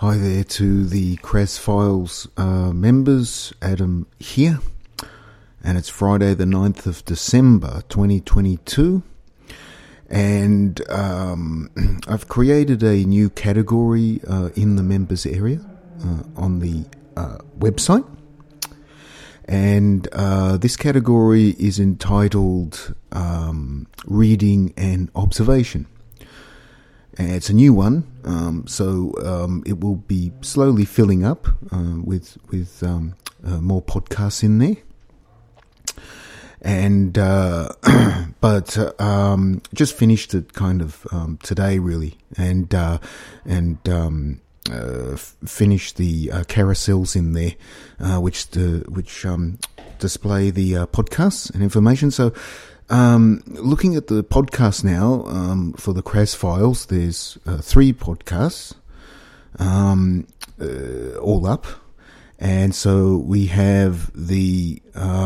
Hi there to the Kraz Files members, Adam here, and it's Friday the 9th of December 2022, and I've created a new category in the members area on the website, and this category is entitled Reading and Observation. And it's a new one, so it will be slowly filling up with more podcasts in there. And but just finished it kind of today, really, and finished the carousels in there, which display the podcasts and information. So. Looking at the podcast now, for the Kraz Files, there's 3 podcasts, all up. And so we have the,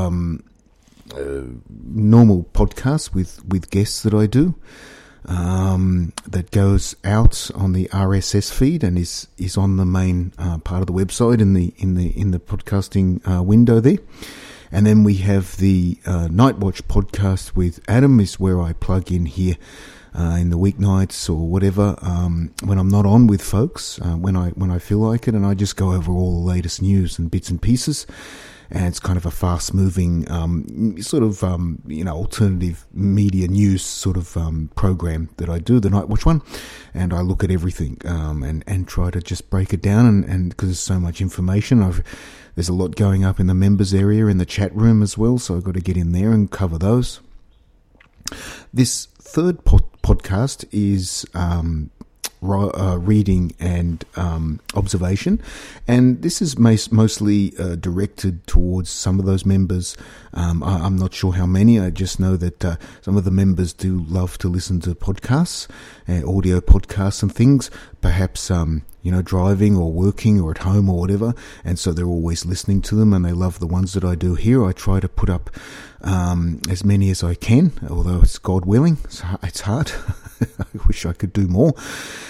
normal podcast with guests that I do, that goes out on the RSS feed and is on the main, part of the website in the podcasting, window there. And then we have the Night Watch podcast with Adam, is where I plug in here in the weeknights or whatever, when I'm not on with folks, when I feel like it, and I just go over all the latest news and bits and pieces. And it's kind of a fast-moving, sort of, alternative media news sort of program that I do, the Night Watch one, and I look at everything and try to just break it down, and because there's so much information, there's a lot going up in the members area, in the chat room as well, so I've got to get in there and cover those. This third podcast is reading and observation, and this is mostly directed towards some of those members. I'm not sure how many. I just know that some of the members do love to listen to podcasts, audio podcasts and things, perhaps driving or working or at home or whatever, and so they're always listening to them, and they love the ones that I do here. I try to put up as many as I can, although it's God willing. It's hard. I wish I could do more.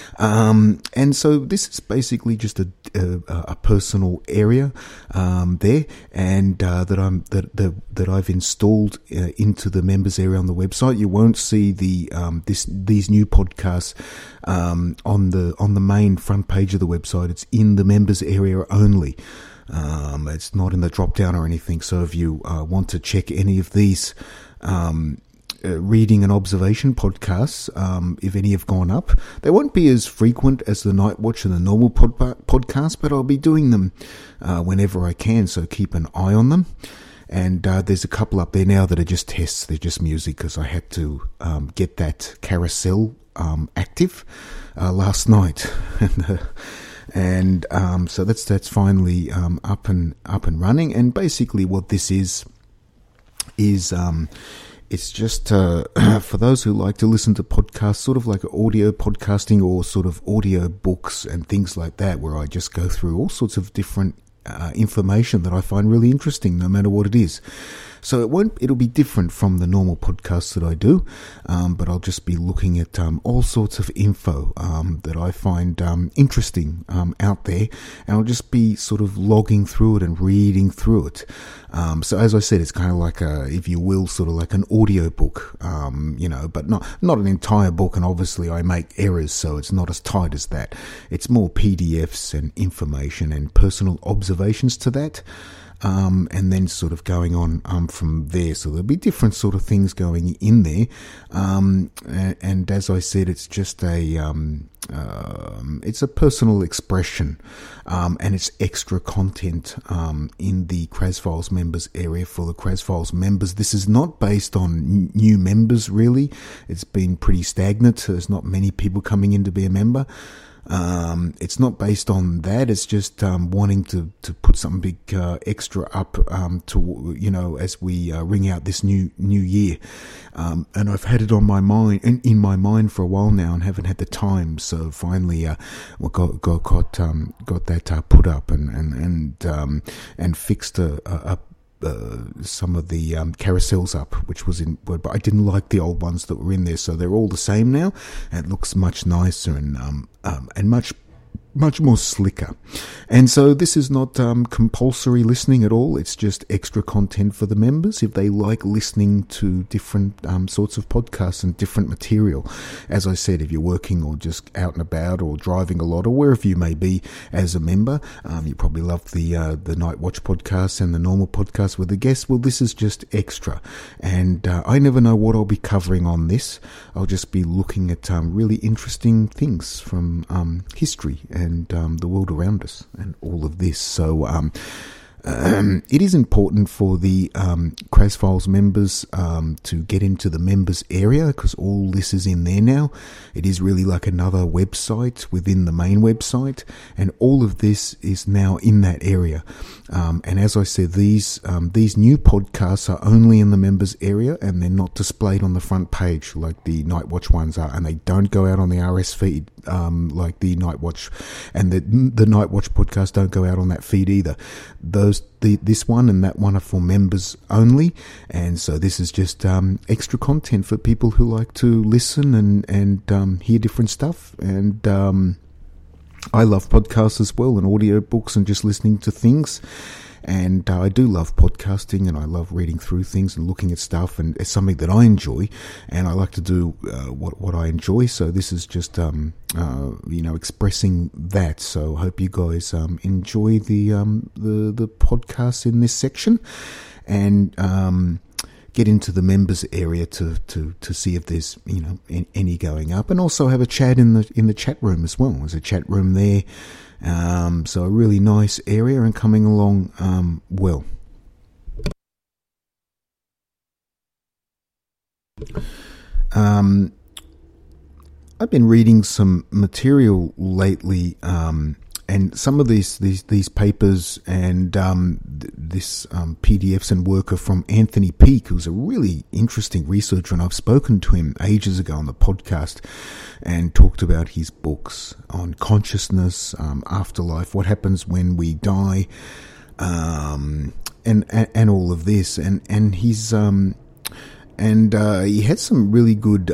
And so this is basically just a personal area there, and that I've installed into the members area on the website. You won't see these new podcasts on the main front page of the website. It's in the members area only. It's not in the drop down or anything. So if you want to check any of these reading and observation podcasts, if any have gone up, they won't be as frequent as the Night Watch and the normal podcast, but I'll be doing them whenever I can, so keep an eye on them. And there's a couple up there now that are just tests. They're just music, because I had to get that carousel active last night. And so that's finally up and running. And basically what this is it's just for those who like to listen to podcasts, sort of like audio podcasting or sort of audio books and things like that, where I just go through all sorts of different information that I find really interesting, no matter what it is. So it'll be different from the normal podcasts that I do, but I'll just be looking at all sorts of info that I find interesting out there, and I'll just be sort of logging through it and reading through it. So as I said, it's kind of like if you will, sort of like an audio book, but not an entire book, and obviously I make errors, so it's not as tight as that. It's more PDFs and information and personal observations to that. And then sort of going on from there. So there'll be different sort of things going in there. And as I said, it's just it's a personal expression, and it's extra content in the Kraz Files members area for the Kraz Files members. This is not based on new members, really. It's been pretty stagnant. There's not many people coming in to be a member. It's not based on that. It's just wanting to put something big extra up as we ring out this new year. And I've had it on my mind, in my mind for a while now, and haven't had the time. So finally, got that put up and fixed up some of the carousels up, which was in, but I didn't like the old ones that were in there, so they're all the same now. And it looks much nicer and much much more slicker. And so this is not compulsory listening at all. It's just extra content for the members if they like listening to different sorts of podcasts and different material. As I said, if you're working or just out and about or driving a lot or wherever you may be as a member, you probably love the Night Watch podcast and the normal podcast with the guests. Well, this is just extra. And I never know what I'll be covering on this. I'll just be looking at really interesting things from history and the world around us and all of this. So it is important for the Kraz Files members to get into the members area, because all this is in there now. It is really like another website within the main website, and all of this is now in that area. And as I said, these new podcasts are only in the members area, and they're not displayed on the front page like the Night Watch ones are, and they don't go out on the RS feed like the Night Watch, and the Night Watch podcast don't go out on that feed either. This one and that one are for members only, and so this is just extra content for people who like to listen and hear different stuff. And I love podcasts as well, and audio books, and just listening to things. And I do love podcasting, and I love reading through things and looking at stuff, and it's something that I enjoy, and I like to do what I enjoy. So this is just expressing that. So I hope you guys enjoy the podcasts in this section, and get into the members area to see if there's any going up, and also have a chat in the chat room as well. There's a chat room there. So a really nice area and coming along well. I've been reading some material lately, and some of these papers and this PDFs and work are from Anthony Peake, who's a really interesting researcher, and I've spoken to him ages ago on the podcast and talked about his books on consciousness, afterlife, what happens when we die, and all of this, and he's he had some really good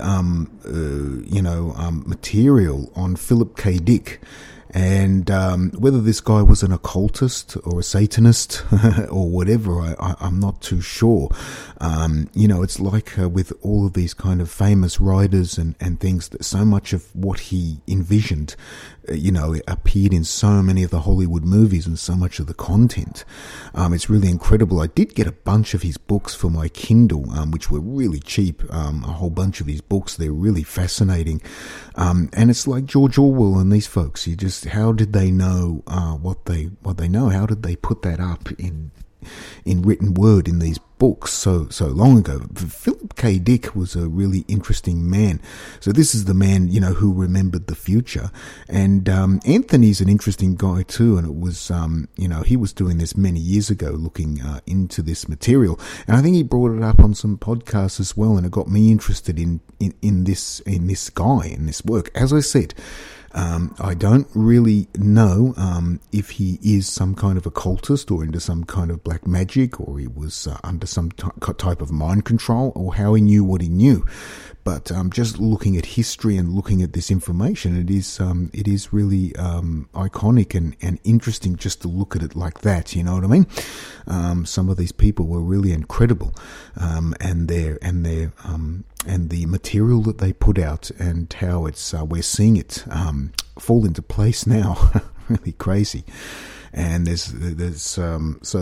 material on Philip K. Dick. And whether this guy was an occultist or a Satanist or whatever, I'm not too sure. It's like with all of these kind of famous writers and things, that so much of what he envisioned, appeared in so many of the Hollywood movies and so much of the content. It's really incredible. I did get a bunch of his books for my Kindle, which were really cheap. A whole bunch of his books. They're really fascinating. And it's like George Orwell and these folks. How did they know what they know? How did they put that up in written word in these books so long ago? Philip K. Dick was a really interesting man. So this is the man, who remembered the future. And Anthony's an interesting guy too. And it was, he was doing this many years ago, looking into this material. And I think he brought it up on some podcasts as well. And it got me interested in this guy, in this work. As I said, I don't really know if he is some kind of occultist or into some kind of black magic, or he was under some type of mind control, or how he knew what he knew. But just looking at history and looking at this information, it is really iconic and interesting just to look at it like that. You know what I mean? Some of these people were really incredible, and the material that they put out, and how it's we're seeing it fall into place now. Really crazy. And there's a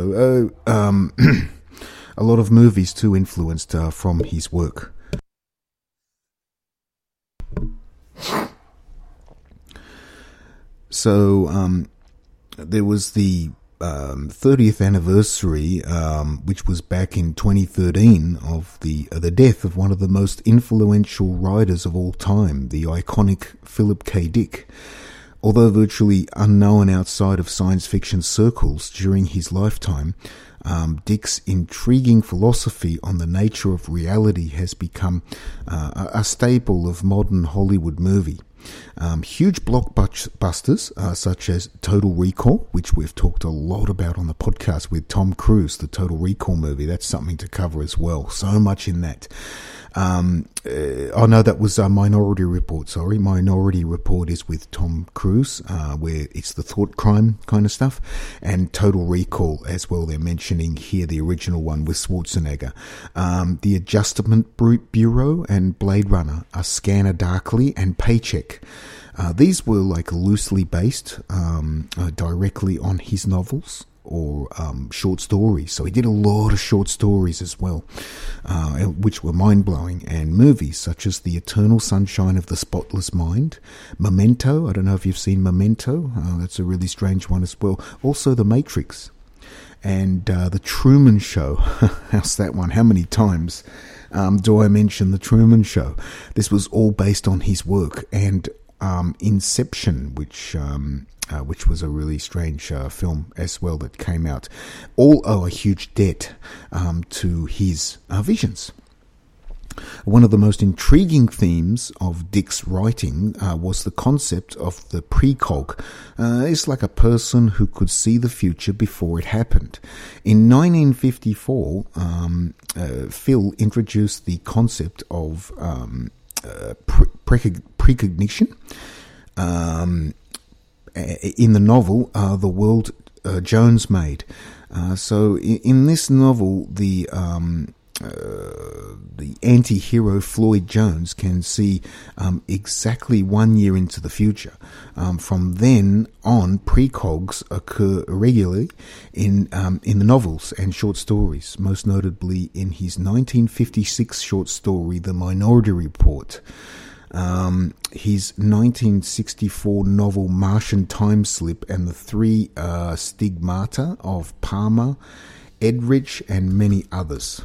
lot of movies too influenced from his work. So there was the 30th anniversary, which was back in 2013, of the death of one of the most influential writers of all time, the iconic Philip K. Dick. Although virtually unknown outside of science fiction circles during his lifetime, Dick's intriguing philosophy on the nature of reality has become a staple of modern Hollywood movie. Huge blockbusters such as Total Recall, which we've talked a lot about on the podcast with Tom Cruise, the Total Recall movie. That's something to cover as well. So much in that. Oh no, that was Minority Report. Sorry, Minority Report is with Tom Cruise, where it's the thought crime kind of stuff, and Total Recall as well. They're mentioning here the original one with Schwarzenegger, the Adjustment Bureau, and Blade Runner, A Scanner Darkly, and Paycheck. These were like loosely based directly on his novels or short stories. So he did a lot of short stories as well, which were mind-blowing, and movies such as The Eternal Sunshine of the Spotless Mind, Memento. I don't know if you've seen Memento. That's a really strange one as well. Also The Matrix and The Truman Show. How's that one? How many times do I mention The Truman Show? This was all based on his work. And Inception, which was a really strange film as well that came out, all owe a huge debt to his visions. One of the most intriguing themes of Dick's writing was the concept of the precog. It's like a person who could see the future before it happened. In 1954, Phil introduced the concept of precognition in the novel The World Jones Made. So in this novel, the anti-hero Floyd Jones can see exactly 1 year into the future. From then on, precogs occur regularly in the novels and short stories, most notably in his 1956 short story, The Minority Report. His 1964 novel Martian Time Slip, and the three stigmata of Palmer, Eldridge, and many others.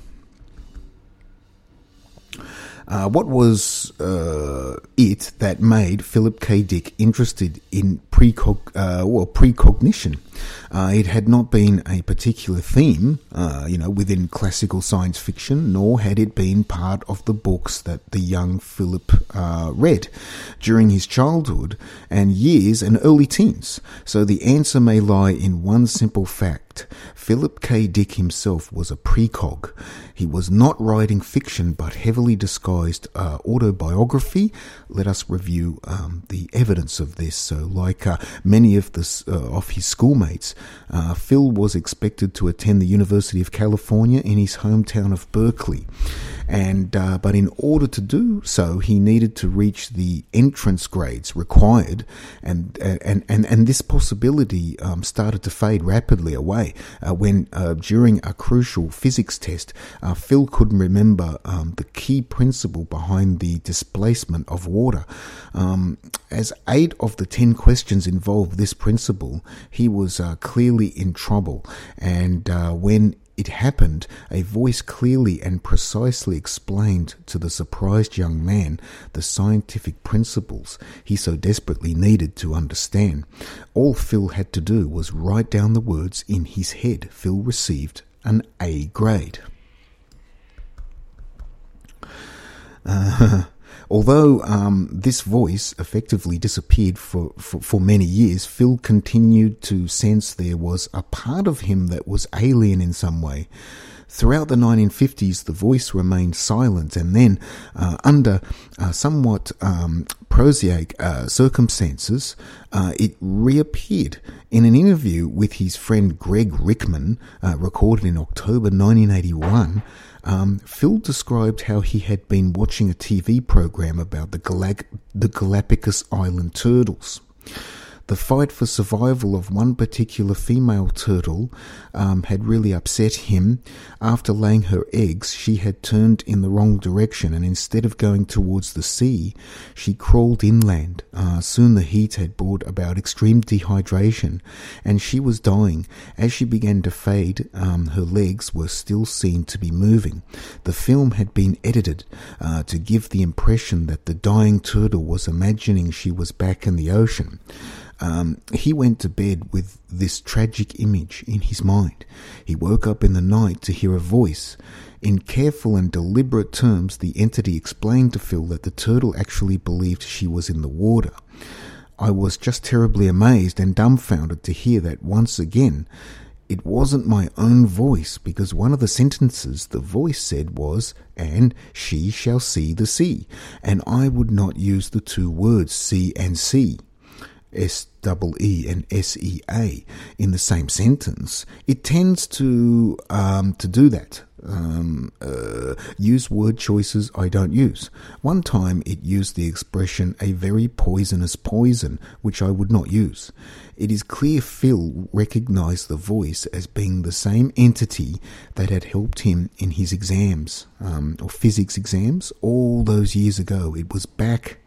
What was it that made Philip K. Dick interested in precognition? It had not been a particular theme, within classical science fiction, nor had it been part of the books that the young Philip read during his childhood and years and early teens. So the answer may lie in one simple fact. Philip K. Dick himself was a precog. He was not writing fiction, but heavily disguised autobiography. Let us review the evidence of this. So, like many of his schoolmates, Phil was expected to attend the University of California in his hometown of Berkeley. But in order to do so, he needed to reach the entrance grades required, and this possibility started to fade rapidly away when, during a crucial physics test, Phil couldn't remember the key principle behind the displacement of water. As 8 of the 10 questions involved this principle, he was clearly in trouble, and when it happened, a voice clearly and precisely explained to the surprised young man the scientific principles he so desperately needed to understand. All Phil had to do was write down the words in his head. Phil received an A grade. Although this voice effectively disappeared for many years, Phil continued to sense there was a part of him that was alien in some way. Throughout the 1950s, the voice remained silent, and then, under somewhat prosaic circumstances, it reappeared. In an interview with his friend Greg Rickman, recorded in October 1981, Phil described how he had been watching a TV program about the Galapagos Island turtles. The fight for survival of one particular female turtle had really upset him. After laying her eggs, she had turned in the wrong direction, and instead of going towards the sea, she crawled inland. Soon the heat had brought about extreme dehydration, and she was dying. As she began to fade, her legs were still seen to be moving. The film had been edited to give the impression that the dying turtle was imagining she was back in the ocean. He went to bed with this tragic image in his mind. He woke up in the night to hear a voice. In careful and deliberate terms, the entity explained to Phil that the turtle actually believed she was in the water. I was just terribly amazed and dumbfounded to hear that once again. it wasn't my own voice, because one of the sentences the voice said was, "And she shall see the sea." And I would not use the two words see and see, S-E-E and S-E-A, in the same sentence. It tends to do that. Use word choices I don't use. One time it used the expression "a very poisonous poison," which I would not use. It is clear Phil recognized the voice as being the same entity that had helped him in his exams, or physics exams, all those years ago. It was back.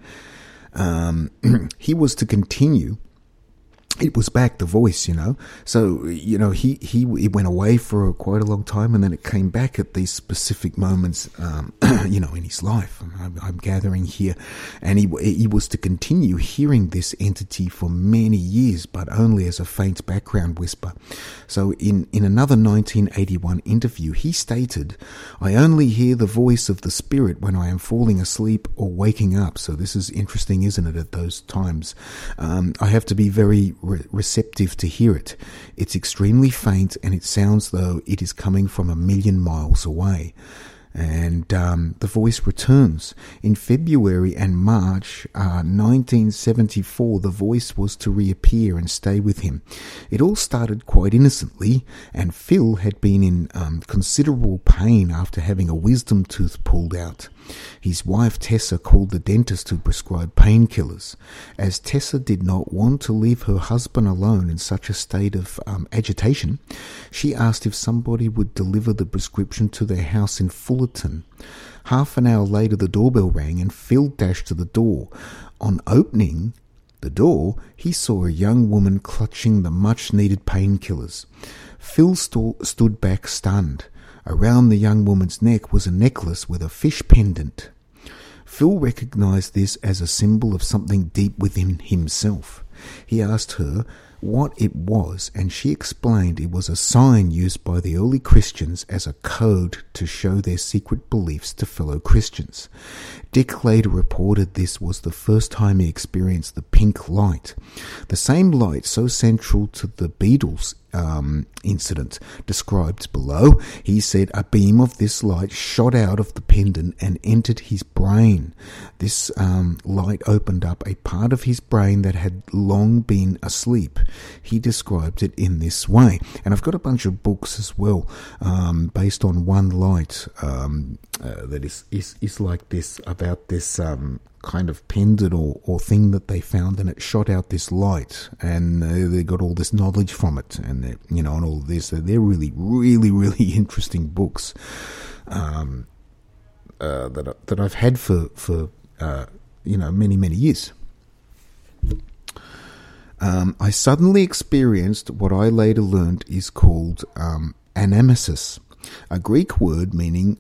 He was to continue. It was back, the voice, So, he went away for quite a long time, and then it came back at these specific moments, in his life. I'm gathering here. And he was to continue hearing this entity for many years, but only as a faint background whisper. So in another 1981 interview, he stated, "I only hear the voice of the spirit when I am falling asleep or waking up." So this is interesting, isn't it, at those times? I have to be very receptive to hear it. It's extremely faint, and it sounds though it is coming from 1,000,000 miles away. And the voice returns. In February and March 1974, the voice was to reappear and stay with him. It all started quite innocently, and Phil had been in considerable pain after having a wisdom tooth pulled out. His wife Tessa called the dentist to prescribe painkillers. As Tessa did not want to leave her husband alone in such a state of agitation, she asked if somebody would deliver the prescription to their house in Fullerton. Half an hour later, the doorbell rang and Phil dashed to the door. On opening the door, he saw a young woman clutching the much-needed painkillers. Phil stood back stunned. Around the young woman's neck was a necklace with a fish pendant. Phil recognized this as a symbol of something deep within himself. He asked her what it was, and she explained it was a sign used by the early Christians as a code to show their secret beliefs to fellow Christians. Dick later reported this was the first time he experienced the pink light, the same light so central to the Beatles incident described below. He said a beam of this light shot out of the pendant and entered his brain. This light opened up a part of his brain that had long been asleep. He described it in this way. And I've got a bunch of books as well based on one light that is like this, about this kind of pendant or thing that they found, and it shot out this light, and they got all this knowledge from it, and and all this. They're really, really, really interesting books that I've had for many, many years. I suddenly experienced what I later learned is called anamnesis, a Greek word meaning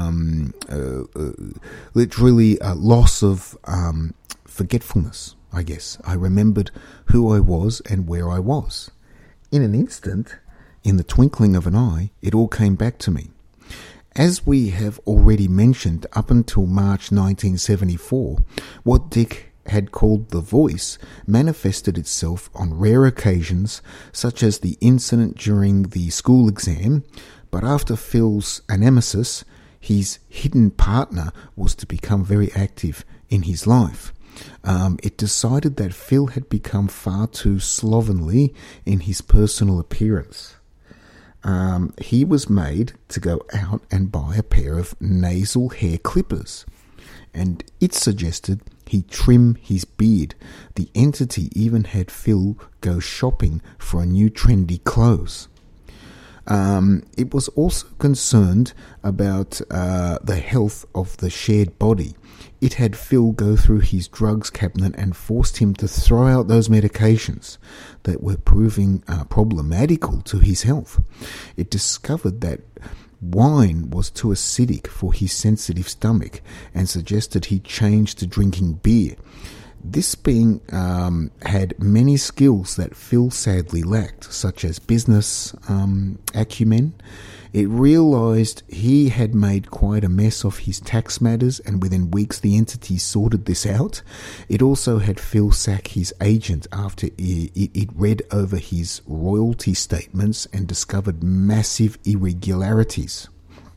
literally a loss of forgetfulness, I guess. I remembered who I was and where I was. In an instant, in the twinkling of an eye, it all came back to me. As we have already mentioned, up until March 1974, what Dick had called the voice manifested itself on rare occasions, such as the incident during the school exam. But after Phil's anamnesis, his hidden partner was to become very active in his life. It decided that Phil had become far too slovenly in his personal appearance. He was made to go out and buy a pair of nasal hair clippers, and it suggested he trim his beard. The entity even had Phil go shopping for a new trendy clothes. It was also concerned about the health of the shared body. It had Phil go through his drugs cabinet and forced him to throw out those medications that were proving problematical to his health. It discovered that wine was too acidic for his sensitive stomach and suggested he change to drinking beer. This being had many skills that Phil sadly lacked, such as business acumen. It realised he had made quite a mess of his tax matters, and within weeks the entity sorted this out. It also had Phil sack his agent after it read over his royalty statements and discovered massive irregularities.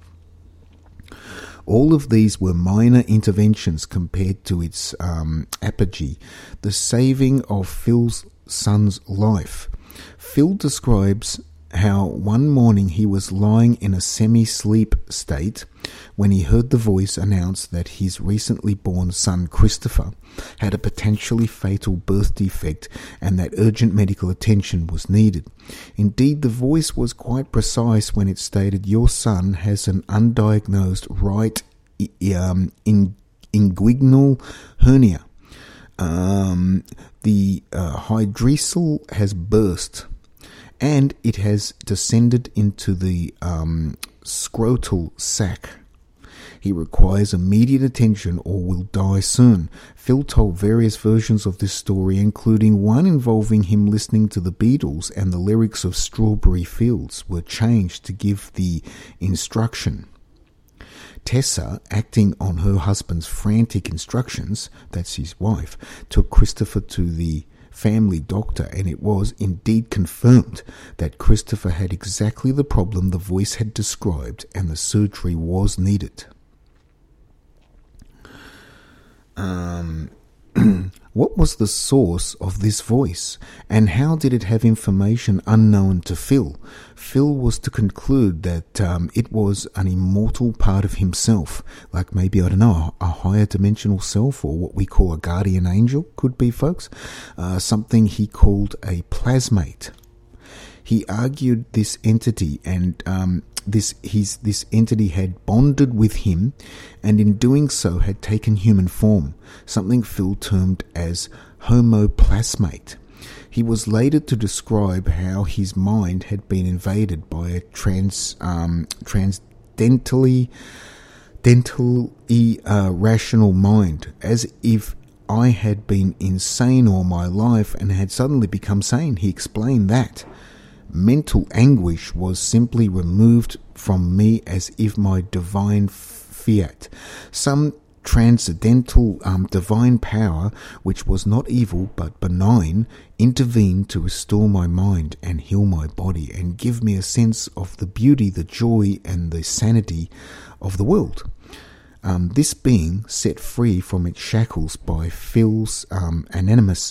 All of these were minor interventions compared to its apogee, the saving of Phil's son's life. Phil describes how one morning he was lying in a semi-sleep state when he heard the voice announce that his recently born son Christopher had a potentially fatal birth defect and that urgent medical attention was needed. Indeed, the voice was quite precise when it stated, "Your son has an undiagnosed right inguinal hernia. The hydrocele has burst, and it has descended into the scrotal sac. He requires immediate attention or will die soon." Phil told various versions of this story, including one involving him listening to the Beatles, and the lyrics of Strawberry Fields were changed to give the instruction. Tessa, acting on her husband's frantic instructions, that's his wife, took Christopher to the family doctor, and it was indeed confirmed that Christopher had exactly the problem the voice had described, and the surgery was needed. What was the source of this voice, and how did it have information unknown to Phil? Phil was to conclude that it was an immortal part of himself, like maybe, I don't know, a higher dimensional self, or what we call a guardian angel, could be, folks. Something he called a plasmate. He argued this entity and this entity had bonded with him, and in doing so had taken human form, something Phil termed as homoplasmate. He was later to describe how his mind had been invaded by a transcendentally rational mind, as if I had been insane all my life and had suddenly become sane. He explained that mental anguish was simply removed from me as if my divine fiat, some transcendental divine power, which was not evil but benign, intervened to restore my mind and heal my body and give me a sense of the beauty, the joy, and the sanity of the world. This being, set free from its shackles by Phil's anonymous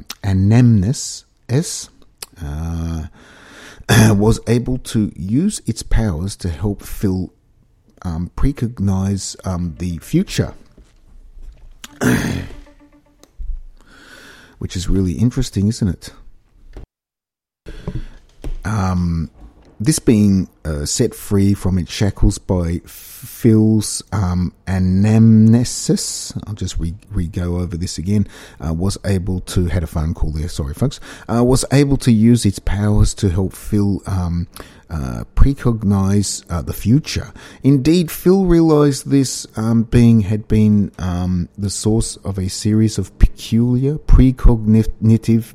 was able to use its powers to help Phil precognize the future, which is really interesting, isn't it? This being set free from its shackles by Phil's anamnesis, I'll just go over this again, was able to, had a phone call there, sorry folks, was able to use its powers to help Phil precognize the future. Indeed, Phil realized this being had been the source of a series of peculiar precognitive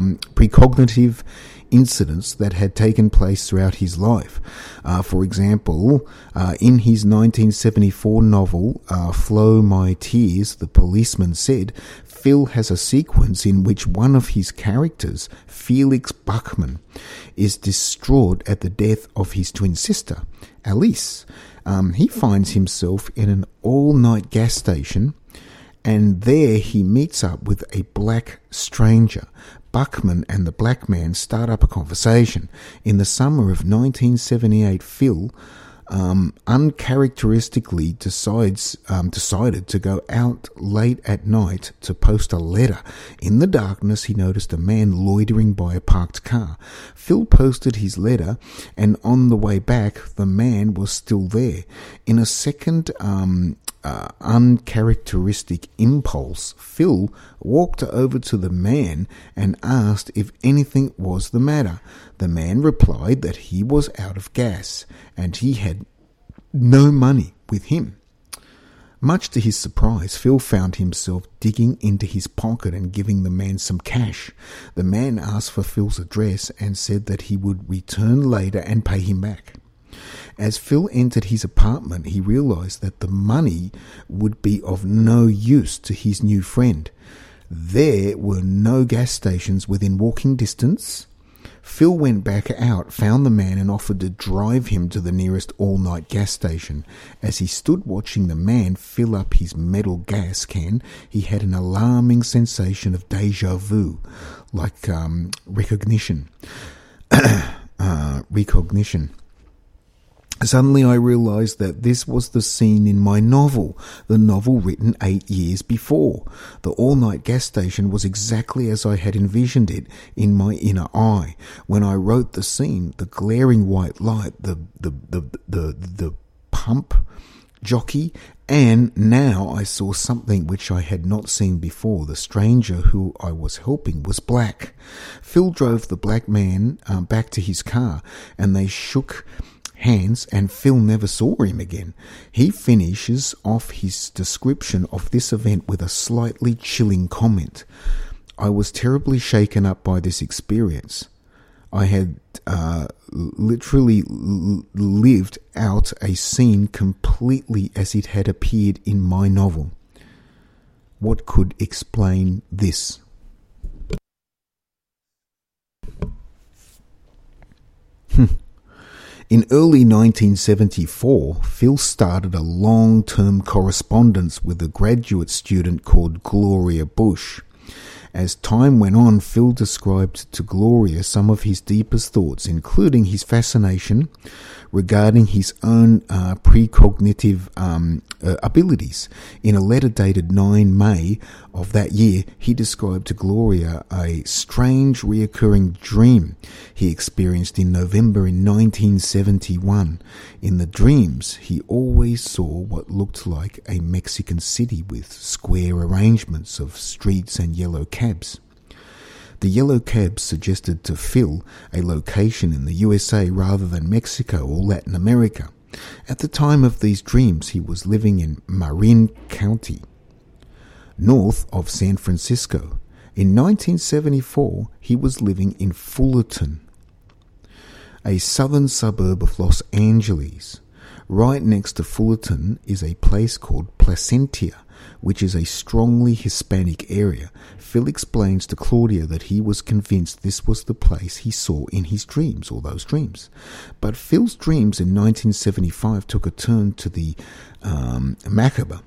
incidents that had taken place throughout his life. For example, in his 1974 novel, Flow My Tears, the policeman said, Phil has a sequence in which one of his characters, Felix Buckman, is distraught at the death of his twin sister, Alice. He finds himself in an all-night gas station, and there he meets up with a black stranger. Buckman and the black man start up a conversation. In the summer of 1978, Phil uncharacteristically decided to go out late at night to post a letter. In the darkness, he noticed a man loitering by a parked car. Phil posted his letter, and on the way back, the man was still there. In a second uncharacteristic impulse, Phil walked over to the man and asked if anything was the matter. The man replied that he was out of gas and he had no money with him. Much to his surprise, Phil found himself digging into his pocket and giving the man some cash. The man asked for Phil's address and said that he would return later and pay him back. As Phil entered his apartment, he realized that the money would be of no use to his new friend. There were no gas stations within walking distance. Phil went back out, found the man and offered to drive him to the nearest all-night gas station. As he stood watching the man fill up his metal gas can, he had an alarming sensation of déjà vu, like recognition. Recognition. Suddenly I realized that this was the scene in my novel, the novel written 8 years before. The all-night gas station was exactly as I had envisioned it in my inner eye. When I wrote the scene, the glaring white light, the pump jockey, and now I saw something which I had not seen before. The stranger who I was helping was black. Phil drove the black man back to his car, and they shook hands, and Phil never saw him again. He finishes off his description of this event with a slightly chilling comment. I was terribly shaken up by this experience. I had literally lived out a scene completely as it had appeared in my novel. What could explain this? In early 1974, Phil started a long-term correspondence with a graduate student called Gloria Bush. As time went on, Phil described to Gloria some of his deepest thoughts, including his fascination regarding his own precognitive abilities. In a letter dated 9 May of that year, he described to Gloria a strange reoccurring dream he experienced in November in 1971. In the dreams, he always saw what looked like a Mexican city with square arrangements of streets and yellow cabs. The yellow cabs suggested to Phil a location in the USA rather than Mexico or Latin America. At the time of these dreams, he was living in Marin County, north of San Francisco. In 1974, he was living in Fullerton, a southern suburb of Los Angeles. Right next to Fullerton is a place called Placentia, which is a strongly Hispanic area. Phil explains to Claudia that he was convinced this was the place he saw in his dreams, or those dreams. But Phil's dreams in 1975 took a turn to the macabre.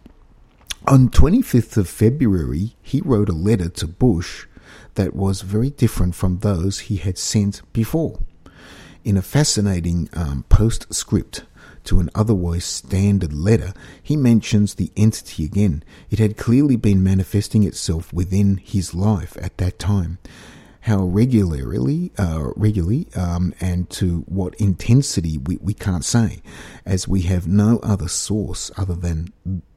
On 25th of February, he wrote a letter to Bush that was very different from those he had sent before. In a fascinating postscript to an otherwise standard letter, he mentions the entity again. It had clearly been manifesting itself within his life at that time. How regularly, and to what intensity we can't say, as we have no other source other than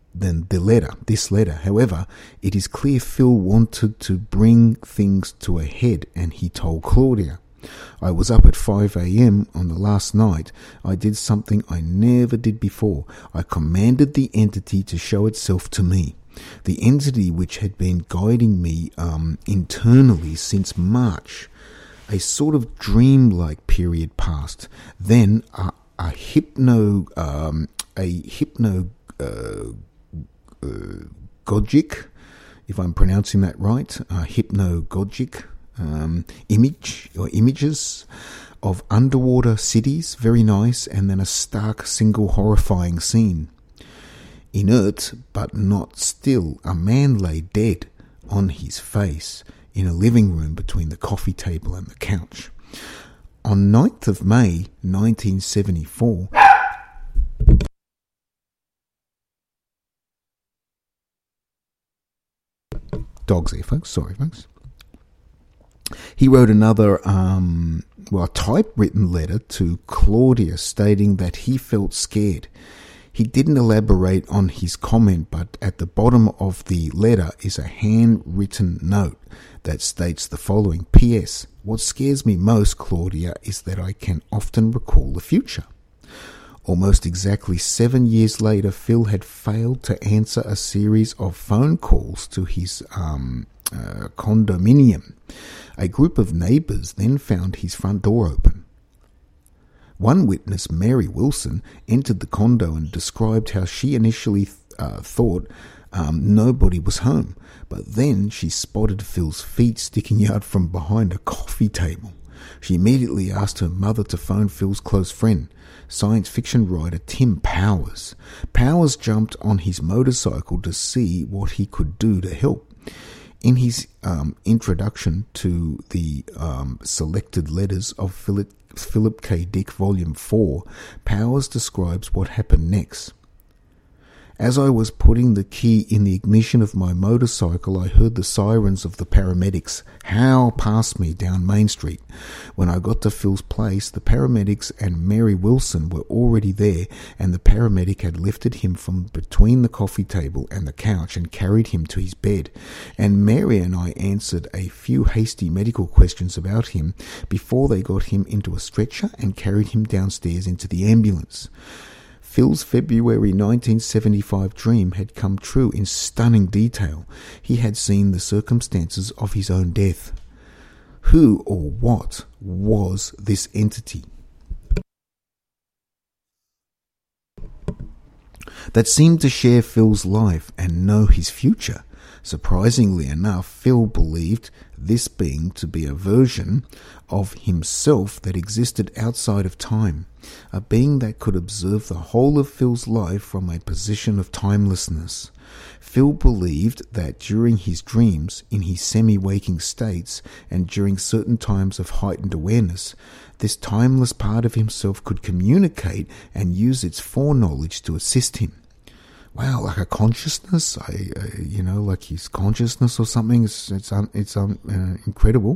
this letter. However, it is clear Phil wanted to bring things to a head, and he told Claudia, I was up at 5 a.m. on the last night. I did something I never did before. I commanded the entity to show itself to me. The entity which had been guiding me internally since March. A sort of dream-like period passed. Then a hypnagogic, if I'm pronouncing that right, hypnagogic images of underwater cities, very nice, and then a stark single horrifying scene. Inert but not still, a man lay dead on his face in a living room between the coffee table and the couch. On 9th of May 1974, dogs there, folks. Sorry, folks. He wrote another, typewritten letter to Claudia stating that he felt scared. He didn't elaborate on his comment, but at the bottom of the letter is a handwritten note that states the following: P.S. What scares me most, Claudia, is that I can often recall the future. Almost exactly 7 years later, Phil had failed to answer a series of phone calls to his condominium. A group of neighbours then found his front door open. One witness, Mary Wilson, entered the condo and described how she initially thought nobody was home, but then she spotted Phil's feet sticking out from behind a coffee table. She immediately asked her mother to phone Phil's close friend, science fiction writer Tim Powers. Powers jumped on his motorcycle to see what he could do to help. In his introduction to the Selected Letters of Philip K. Dick, Volume 4, Powers describes what happened next. As I was putting the key in the ignition of my motorcycle, I heard the sirens of the paramedics howl past me down Main Street. When I got to Phil's place, the paramedics and Mary Wilson were already there, and the paramedic had lifted him from between the coffee table and the couch and carried him to his bed. And Mary and I answered a few hasty medical questions about him before they got him into a stretcher and carried him downstairs into the ambulance. Phil's February 1975 dream had come true in stunning detail. He had seen the circumstances of his own death. Who or what was this entity that seemed to share Phil's life and know his future? Surprisingly enough, Phil believed this being to be a version of himself that existed outside of time, a being that could observe the whole of Phil's life from a position of timelessness. Phil believed that during his dreams, in his semi-waking states, and during certain times of heightened awareness, this timeless part of himself could communicate and use its foreknowledge to assist him. Wow, like a consciousness, like his consciousness or something. It's incredible.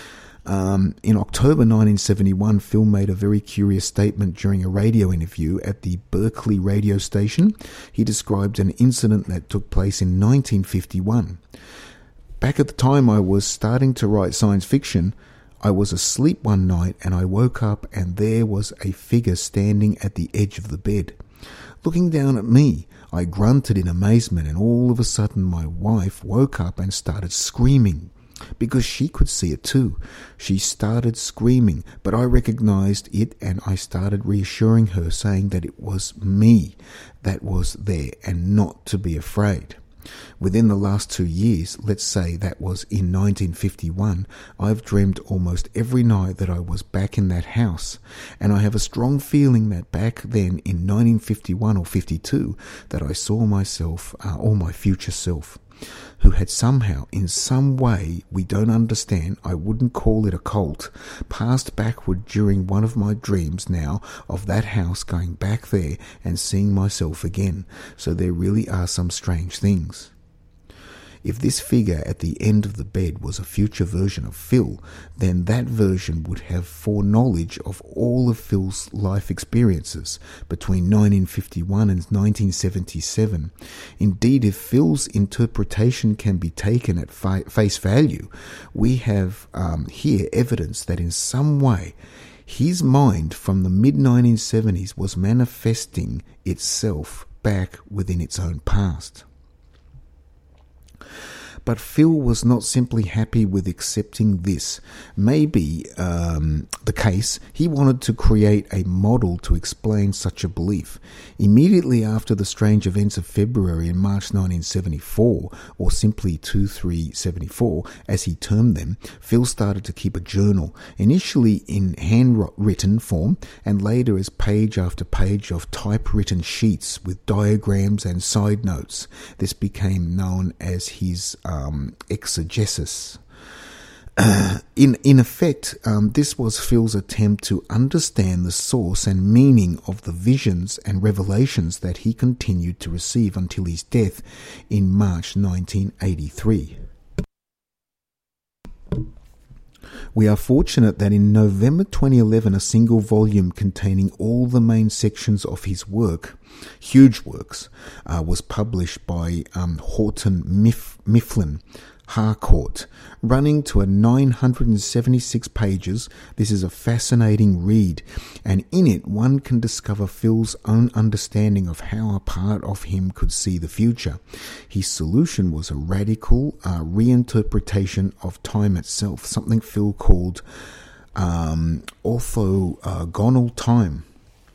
In October 1971, Phil made a very curious statement during a radio interview at the Berkeley radio station. He described an incident that took place in 1951. Back at the time I was starting to write science fiction, I was asleep one night and I woke up and there was a figure standing at the edge of the bed. Looking down at me, I grunted in amazement, and all of a sudden my wife woke up and started screaming because she could see it too. She started screaming, but I recognized it and I started reassuring her, saying that it was me that was there and not to be afraid. Within the last 2 years, let's say that was in 1951, I've dreamed almost every night that I was back in that house, and I have a strong feeling that back then in 1951 or 52 that I saw myself, or my future self, who had somehow, in some way we don't understand, I wouldn't call it a cult, passed backward during one of my dreams now of that house, going back there and seeing myself again. So there really are some strange things. If this figure at the end of the bed was a future version of Phil, then that version would have foreknowledge of all of Phil's life experiences between 1951 and 1977. Indeed, if Phil's interpretation can be taken at face value, we have here evidence that in some way his mind from the mid-1970s was manifesting itself back within its own past. But Phil was not simply happy with accepting this. Maybe the case, he wanted to create a model to explain such a belief. Immediately after the strange events of February and March 1974, or simply 2374, as he termed them, Phil started to keep a journal, initially in handwritten form, and later as page after page of typewritten sheets with diagrams and side notes. This became known as his exegesis. In effect, this was Phil's attempt to understand the source and meaning of the visions and revelations that he continued to receive until his death in March 1983. We are fortunate that in November 2011, a single volume containing all the main sections of his work, huge works, was published by Houghton Mifflin Harcourt, running to a 976 pages. This is a fascinating read, and in it one can discover Phil's own understanding of how a part of him could see the future. His solution was a radical reinterpretation of time itself, something Phil called orthogonal time.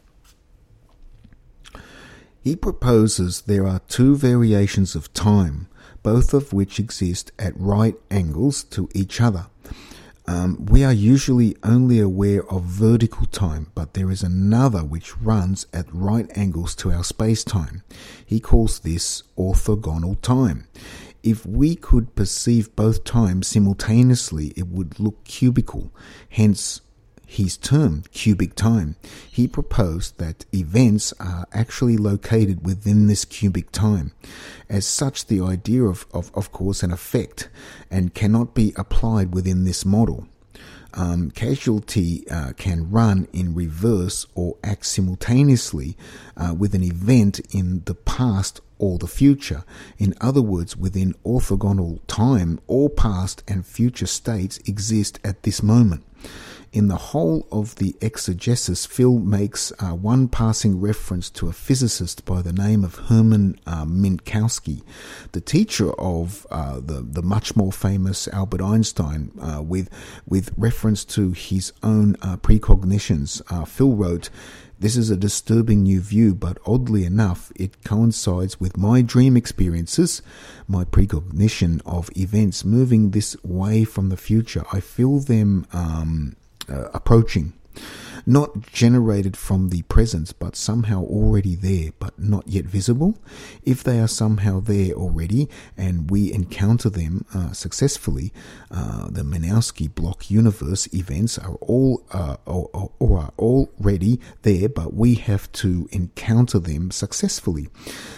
He proposes there are two variations of time, both of which exist at right angles to each other. We are usually only aware of vertical time, but there is another which runs at right angles to our space-time. He calls this orthogonal time. If we could perceive both times simultaneously, it would look cubical, hence his term, cubic time. He proposed that events are actually located within this cubic time. As such, the idea of course, an effect and cannot be applied within this model. Causality can run in reverse or act simultaneously with an event in the past or the future. In other words, within orthogonal time, all past and future states exist at this moment. In the whole of the exegesis, Phil makes one passing reference to a physicist by the name of Hermann Minkowski, the teacher of the much more famous Albert Einstein, with reference to his own precognitions. Phil wrote, "This is a disturbing new view, but oddly enough, it coincides with my dream experiences, my precognition of events moving this way from the future. I feel them approaching, not generated from the present, but somehow already there, but not yet visible. If they are somehow there already, and we encounter them successfully, the Minkowski block universe events are all or are already there, but we have to encounter them successfully.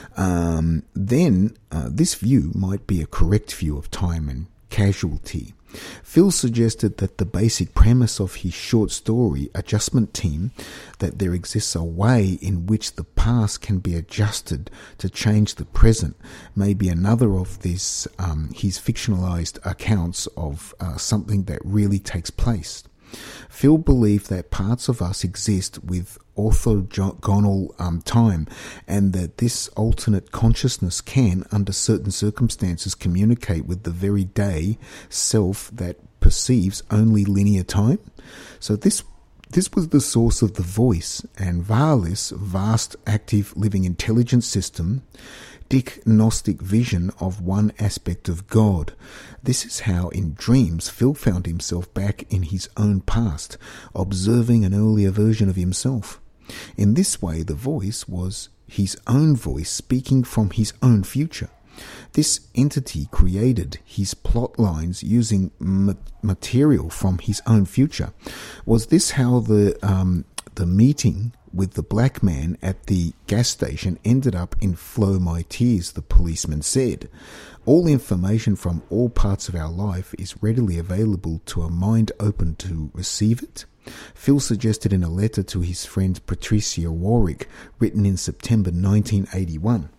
Then this view might be a correct view of time and causality." Phil suggested that the basic premise of his short story, Adjustment Team, that there exists a way in which the past can be adjusted to change the present, may be another of his fictionalized accounts of something that really takes place. Phil believed that parts of us exist with orthogonal time, and that this alternate consciousness can, under certain circumstances, communicate with the very day self that perceives only linear time. So this was the source of the voice, and Valis' vast, active, living intelligence system, diagnostic vision of one aspect of God. This is how, in dreams, Phil found himself back in his own past, observing an earlier version of himself. In this way, the voice was his own voice speaking from his own future. This entity created his plot lines using material from his own future. Was this how the meeting with the black man at the gas station ended up in Flow My Tears, the policeman said. All information from all parts of our life is readily available to a mind open to receive it. Phil suggested in a letter to his friend Patricia Warwick, written in September 1981,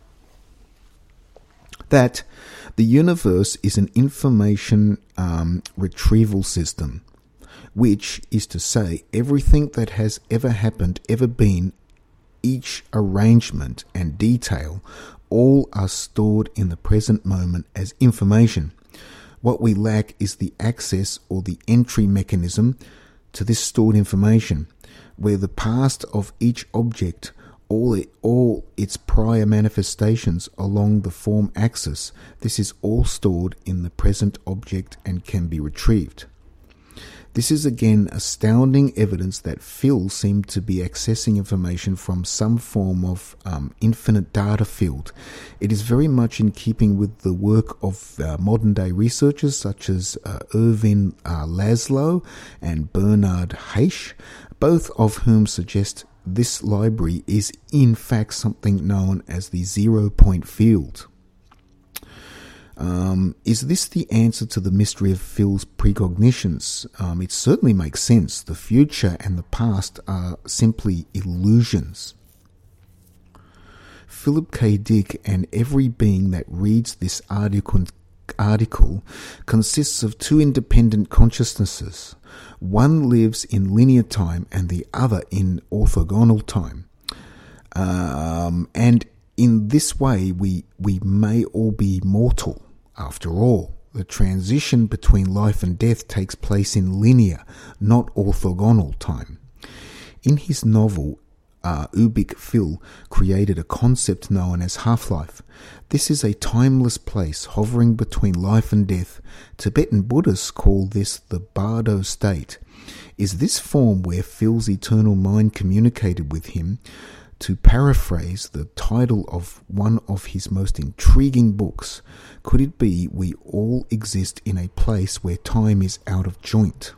that the universe is an information retrieval system, which is to say everything that has ever happened, ever been, each arrangement and detail, all are stored in the present moment as information. What we lack is the access or the entry mechanism to this stored information, where the past of each object, all its prior manifestations along the form axis, this is all stored in the present object and can be retrieved. This is again astounding evidence that Phil seemed to be accessing information from some form of infinite data field. It is very much in keeping with the work of modern day researchers such as Irvin Laszlo and Bernard Heisch, both of whom suggest this library is in fact something known as the zero-point field. Is this the answer to the mystery of Phil's precognitions? It certainly makes sense. The future and the past are simply illusions. Philip K. Dick and every being that reads this article article consists of two independent consciousnesses. One lives in linear time and the other in orthogonal time. And in this way, we may all be mortal. After all, the transition between life and death takes place in linear, not orthogonal time. In his novel, Ubik Phil created a concept known as half-life. This is a timeless place hovering between life and death. Tibetan Buddhists call this the Bardo state. Is this form where Phil's eternal mind communicated with him? To paraphrase the title of one of his most intriguing books, could it be we all exist in a place where time is out of joint?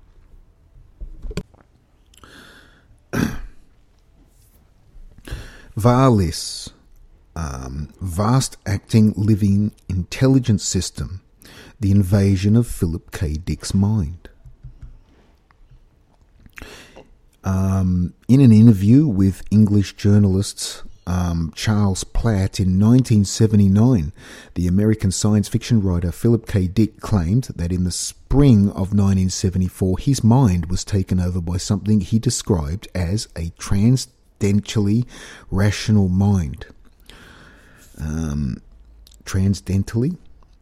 VALIS, Vast Acting Living Intelligence System, the invasion of Philip K. Dick's mind. In an interview with English journalist Charles Platt in 1979, the American science fiction writer Philip K. Dick claimed that in the spring of 1974 his mind was taken over by something he described as a transdentally rational mind. Transdentally?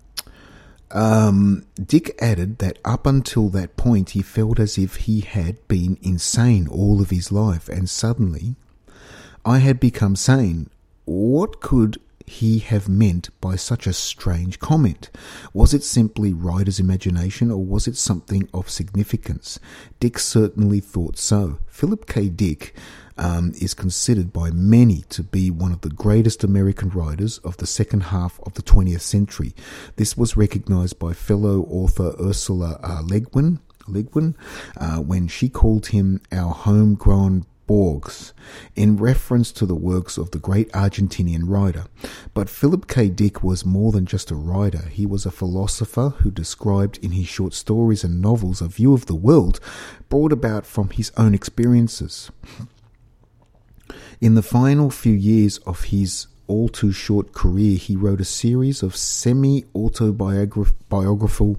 Dick added that up until that point he felt as if he had been insane all of his life, and suddenly I had become sane. What could he have meant by such a strange comment? Was it simply writer's imagination, or was it something of significance? Dick certainly thought so. Philip K. Dick is considered by many to be one of the greatest American writers of the second half of the 20th century. This was recognized by fellow author Ursula Le Guin when she called him our homegrown Borges, in reference to the works of the great Argentinian writer. But Philip K. Dick was more than just a writer. He was a philosopher who described in his short stories and novels a view of the world brought about from his own experiences. In the final few years of his all-too-short career, he wrote a series of semi-autobiographical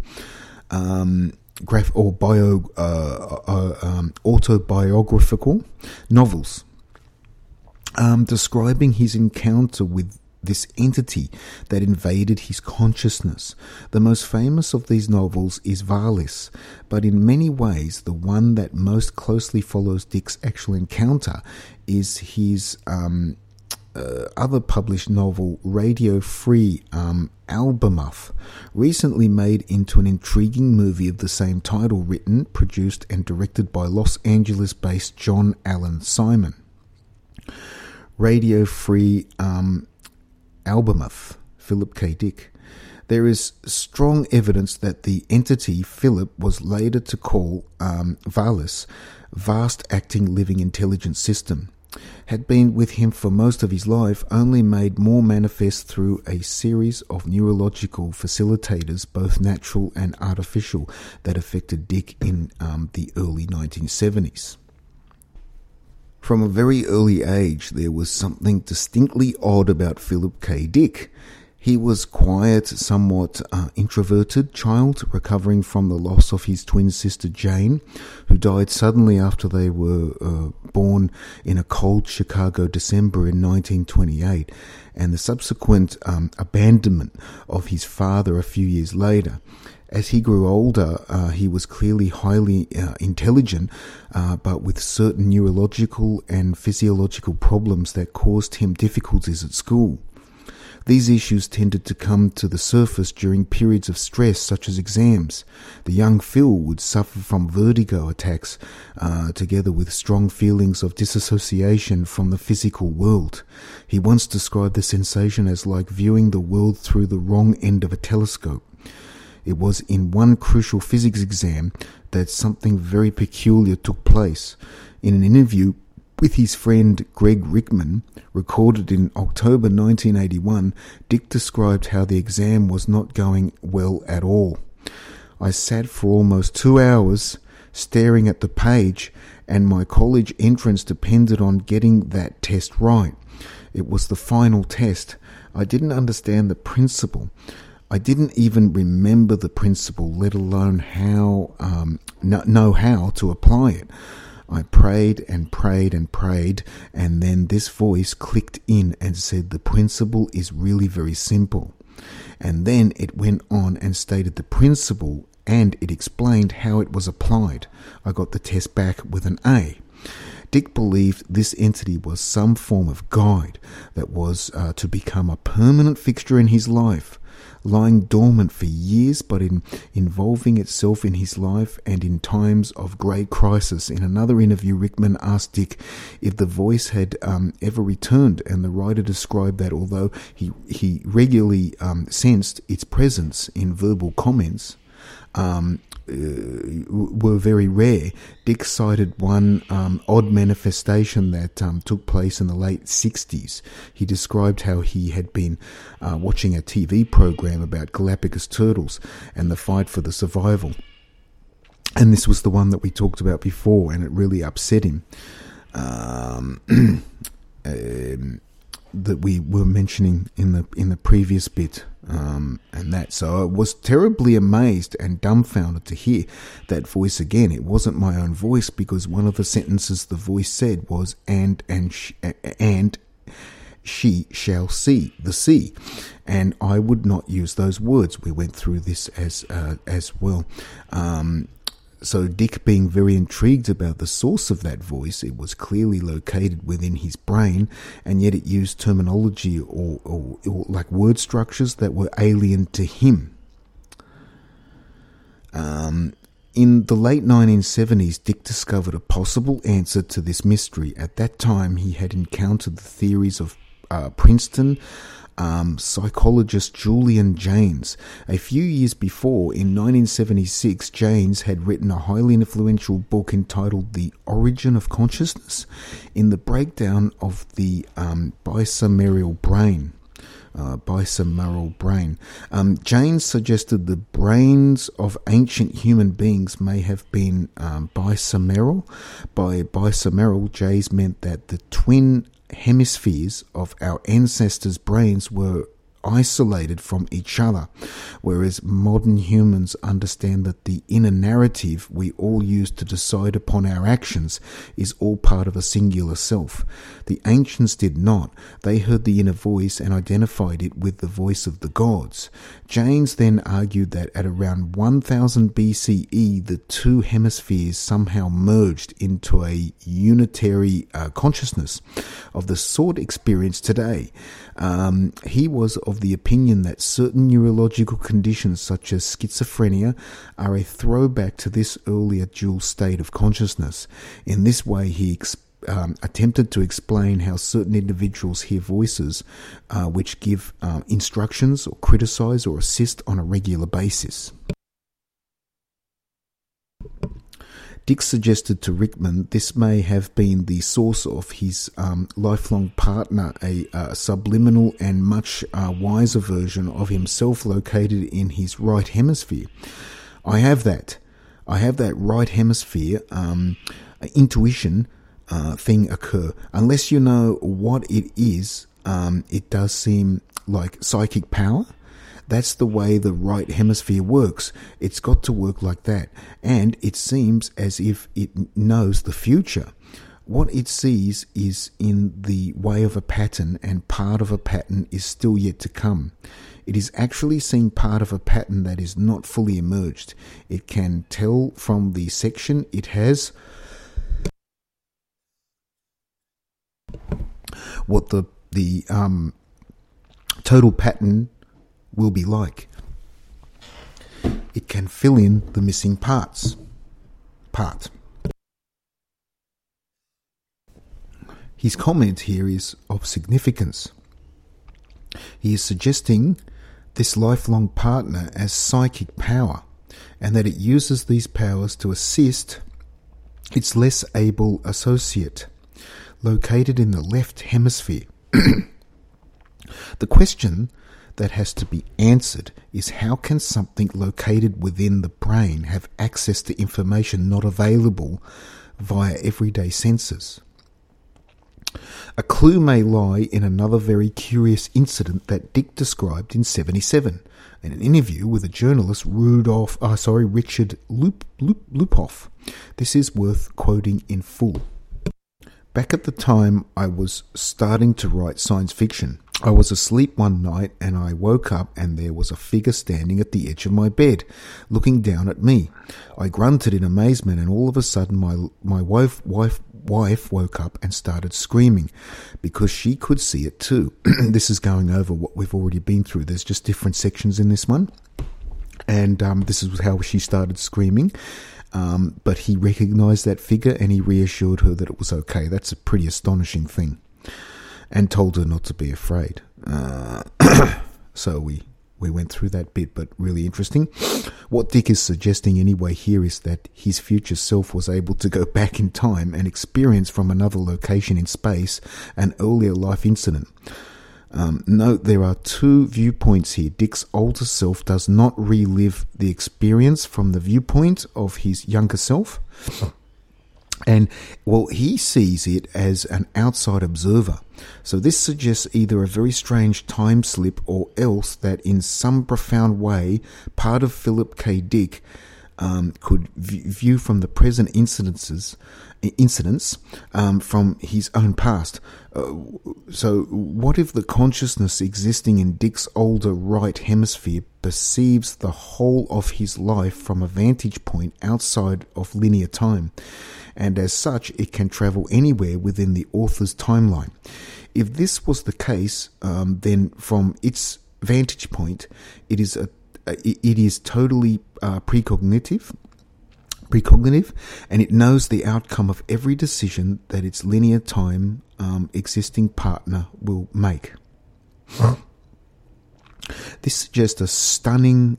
autobiographical novels describing his encounter with this entity that invaded his consciousness. The most famous of these novels is VALIS, but in many ways the one that most closely follows Dick's actual encounter is his other published novel, Radio Free Albemuth, recently made into an intriguing movie of the same title, written, produced and directed by Los Angeles-based John Allen Simon. Radio Free Albemuth, Philip K. Dick. There is strong evidence that the entity Philip was later to call VALIS, Vast Acting Living Intelligence System, had been with him for most of his life, only made more manifest through a series of neurological facilitators, both natural and artificial, that affected Dick in the early 1970s. From a very early age, there was something distinctly odd about Philip K. Dick. He was quiet, somewhat introverted child, recovering from the loss of his twin sister Jane, who died suddenly after they were born in a cold Chicago December in 1928, and the subsequent abandonment of his father a few years later. As he grew older, he was clearly highly intelligent, but with certain neurological and physiological problems that caused him difficulties at school. These issues tended to come to the surface during periods of stress, such as exams. The young Phil would suffer from vertigo attacks, together with strong feelings of disassociation from the physical world. He once described the sensation as like viewing the world through the wrong end of a telescope. It was in one crucial physics exam that something very peculiar took place. In an interview with his friend Greg Rickman, recorded in October 1981, Dick described how the exam was not going well at all. I sat for almost 2 hours staring at the page, and my college entrance depended on getting that test right. It was the final test. I didn't understand the principle. I didn't even remember the principle, let alone know how to apply it. I prayed and prayed and prayed, and then this voice clicked in and said the principle is really very simple. And then it went on and stated the principle, and it explained how it was applied. I got the test back with an A. Dick believed this entity was some form of guide that was to become a permanent fixture in his life, lying dormant for years but involving itself in his life and in times of great crisis. In another interview, Rickman asked Dick if the voice had ever returned, and the writer described that although he regularly sensed its presence in verbal comments, were very rare. Dick cited one odd manifestation that took place in the late 60s. He described how he had been watching a TV program about Galapagos turtles and the fight for the survival. And this was the one that we talked about before, and it really upset him. That we were mentioning in the previous bit, and that. So I was terribly amazed and dumbfounded to hear that voice again. It wasn't my own voice, because one of the sentences the voice said was and she shall see the sea, and I would not use those words. We went through this as well. So Dick, being very intrigued about the source of that voice, it was clearly located within his brain, and yet it used terminology or like word structures that were alien to him. In the late 1970s, Dick discovered a possible answer to this mystery. At that time, he had encountered the theories of Princeton psychologist Julian Jaynes. A few years before, in 1976, Jaynes had written a highly influential book entitled The Origin of Consciousness, in the breakdown of the bicameral brain. Jaynes suggested the brains of ancient human beings may have been bicameral. By bicameral, Jaynes meant that the twin hemispheres of our ancestors' brains were isolated from each other, whereas modern humans understand that the inner narrative we all use to decide upon our actions is all part of a singular self. The ancients did not. They heard the inner voice and identified it with the voice of the gods. Jaynes then argued that at around 1000 BCE, the two hemispheres somehow merged into a unitary consciousness of the sort experienced today. He was of the opinion that certain neurological conditions such as schizophrenia are a throwback to this earlier dual state of consciousness. In this way, he attempted to explain how certain individuals hear voices which give instructions or criticize or assist on a regular basis. Dick suggested to Rickman this may have been the source of his lifelong partner, a subliminal and much wiser version of himself located in his right hemisphere. I have that right hemisphere intuition thing occur. Unless you know what it is, it does seem like psychic power. That's the way the right hemisphere works. It's got to work like that. And it seems as if it knows the future. What it sees is in the way of a pattern, and part of a pattern is still yet to come. It is actually seeing part of a pattern that is not fully emerged. It can tell from the section it has what the total pattern will be like. It can fill in the missing part. His comment here is of significance. He is suggesting this lifelong partner as psychic power, and that it uses these powers to assist its less able associate, located in the left hemisphere. The question that has to be answered is, how can something located within the brain have access to information not available via everyday senses? A clue may lie in another very curious incident that Dick described in 1977 in an interview with a journalist, Richard Lupoff. This is worth quoting in full. Back at the time I was starting to write science fiction, I was asleep one night and I woke up and there was a figure standing at the edge of my bed, looking down at me. I grunted in amazement and all of a sudden my wife woke up and started screaming because she could see it too. This is going over what we've already been through. There's just different sections in this one. And this is how she started screaming. But he recognized that figure and he reassured her that it was okay. That's a pretty astonishing thing. And told her not to be afraid. So we went through that bit, but really interesting. What Dick is suggesting anyway here is that his future self was able to go back in time and experience from another location in space an earlier life incident. Note there are two viewpoints here. Dick's older self does not relive the experience from the viewpoint of his younger self. And, well, he sees it as an outside observer. So this suggests either a very strange time slip or else that in some profound way, part of Philip K. Dick could view from the present incidents from his own past. So what if the consciousness existing in Dick's older right hemisphere perceives the whole of his life from a vantage point outside of linear time, and as such it can travel anywhere within the author's timeline? If this was the case, then from its vantage point, it is totally precognitive, and it knows the outcome of every decision that its linear time existing partner will make. This suggests a stunning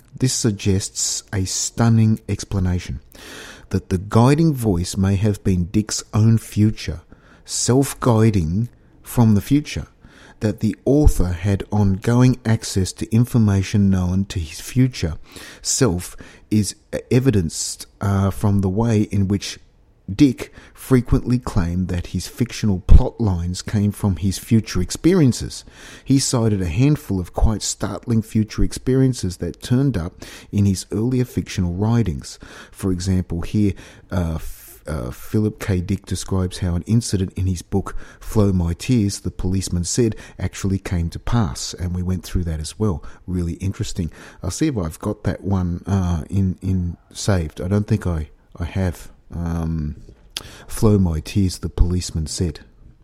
explanation that the guiding voice may have been Dick's own future, self-guiding from the future, that the author had ongoing access to information known to his future self is evidenced from the way in which Dick frequently claimed that his fictional plot lines came from his future experiences. He cited a handful of quite startling future experiences that turned up in his earlier fictional writings. For example, here Philip K. Dick describes how an incident in his book Flow My Tears, the policeman said, actually came to pass, and we went through that as well. Really interesting. I'll see if I've got that one in saved. I don't think I have. Flow My Tears, the policeman said.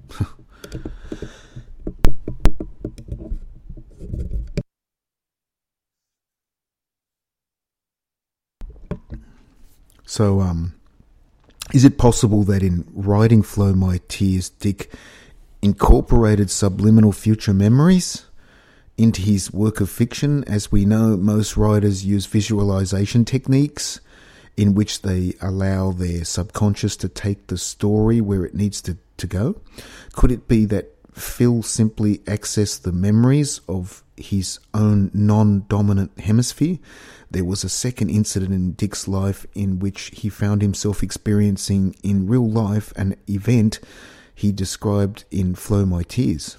So, is it possible that in writing Flow My Tears, Dick incorporated subliminal future memories into his work of fiction? As we know, most writers use visualization techniques in which they allow their subconscious to take the story where it needs to go. Could it be that Phil simply accessed the memories of his own non-dominant hemisphere? There was a second incident in Dick's life in which he found himself experiencing in real life an event he described in Flow My Tears.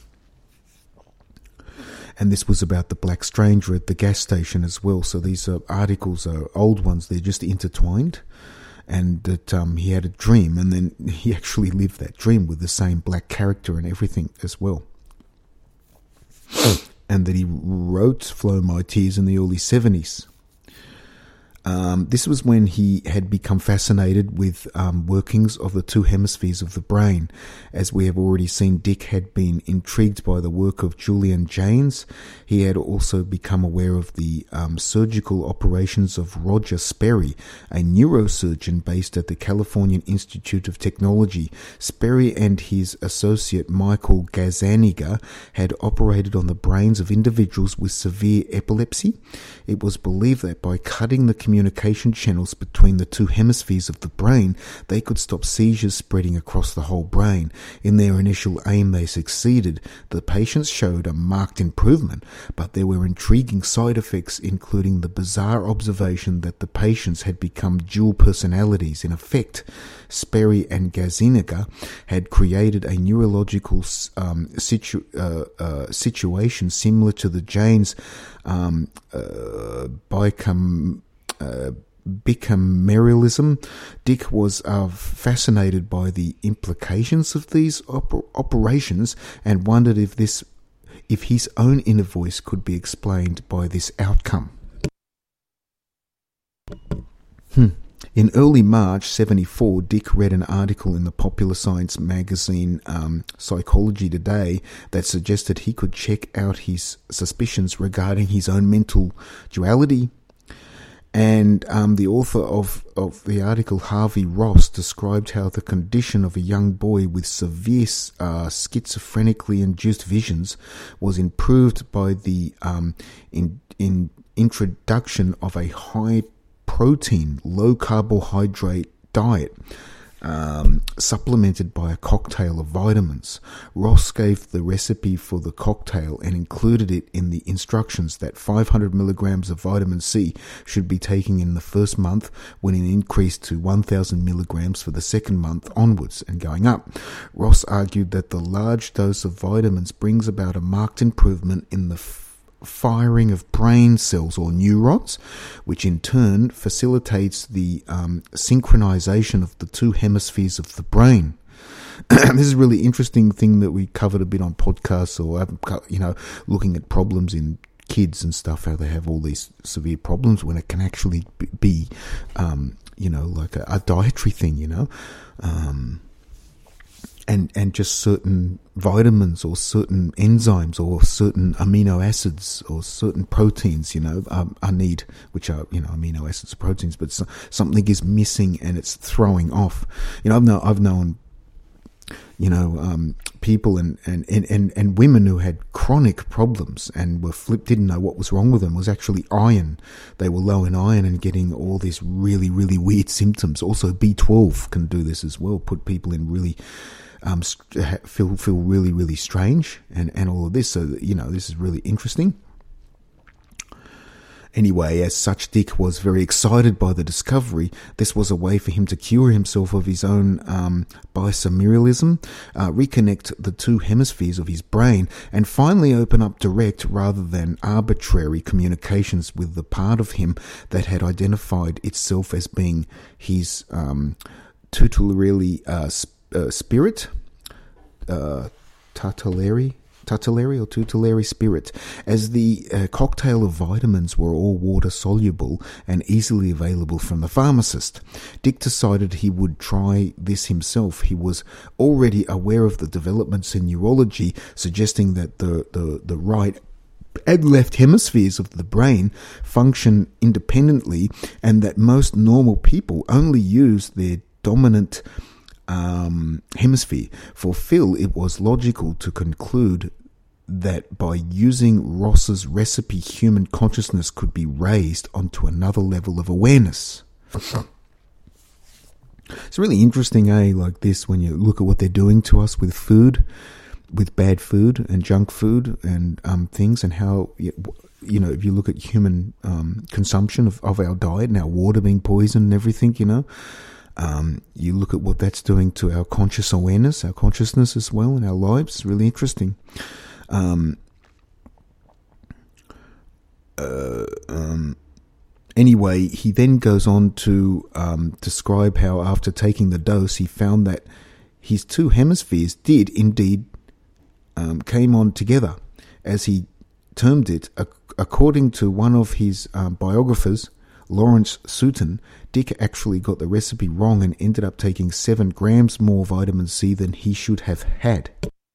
And this was about the black stranger at the gas station as well. So these articles are old ones. They're just intertwined. And that he had a dream, and then he actually lived that dream with the same black character and everything as well. And that he wrote Flow My Tears in the early 70s. This was when he had become fascinated with workings of the two hemispheres of the brain. As we have already seen, Dick had been intrigued by the work of Julian Jaynes. He had also become aware of the surgical operations of Roger Sperry, a neurosurgeon based at the Californian Institute of Technology. Sperry and his associate Michael Gazzaniga had operated on the brains of individuals with severe epilepsy. It was believed that by cutting the communication channels between the two hemispheres of the brain, they could stop seizures spreading across the whole brain. In their initial aim, they succeeded. The patients showed a marked improvement, but there were intriguing side effects, including the bizarre observation that the patients had become dual personalities. In effect, Sperry and Gazzaniga had created a neurological situation similar to the Jane's bicameralism. Dick was fascinated by the implications of these operations and wondered if his own inner voice could be explained by this outcome. In early March 1974, Dick read an article in the popular science magazine Psychology Today that suggested he could check out his suspicions regarding his own mental duality. And the author of the article, Harvey Ross, described how the condition of a young boy with severe schizophrenically induced visions was improved by the introduction of a high protein, low carbohydrate diet, supplemented by a cocktail of vitamins. Ross gave the recipe for the cocktail and included it in the instructions that 500 milligrams of vitamin C should be taken in the first month, when it increased to 1,000 milligrams for the second month onwards and going up. Ross argued that the large dose of vitamins brings about a marked improvement in the firing of brain cells or neurons, which in turn facilitates the synchronization of the two hemispheres of the brain. This is a really interesting thing that we covered a bit on podcasts, or looking at problems in kids and stuff, how they have all these severe problems when it can actually be like a dietary thing, and just certain vitamins or certain enzymes or certain amino acids or certain proteins, are need, which are, amino acids or proteins, but something is missing and it's throwing off. I've known, people and women who had chronic problems and didn't know what was wrong with them. It was actually iron. They were low in iron and getting all these really, really weird symptoms. Also, B12 can do this as well, put people in really feel really, really strange and all of this. So, this is really interesting. Anyway, as such, Dick was very excited by the discovery. This was a way for him to cure himself of his own bicameralism, reconnect the two hemispheres of his brain, and finally open up direct rather than arbitrary communications with the part of him that had identified itself as being his tutelary spirit, tutelary spirit. As the cocktail of vitamins were all water soluble and easily available from the pharmacist, Dick decided he would try this himself. He was already aware of the developments in neurology, suggesting that the right and left hemispheres of the brain function independently, and that most normal people only use their dominant hemisphere. For Phil, it was logical to conclude that by using Ross's recipe, human consciousness could be raised onto another level of awareness. It's really interesting, like this, when you look at what they're doing to us with food, with bad food and junk food and things, and how, if you look at human consumption of our diet and our water being poisoned and everything, you look at what that's doing to our conscious awareness, our consciousness as well, in our lives. It's really interesting. Anyway, he then goes on to describe how after taking the dose, he found that his two hemispheres did indeed came on together, as he termed it. According to one of his biographers, Lawrence Sutton, Dick actually got the recipe wrong and ended up taking 7 grams more vitamin C than he should have had.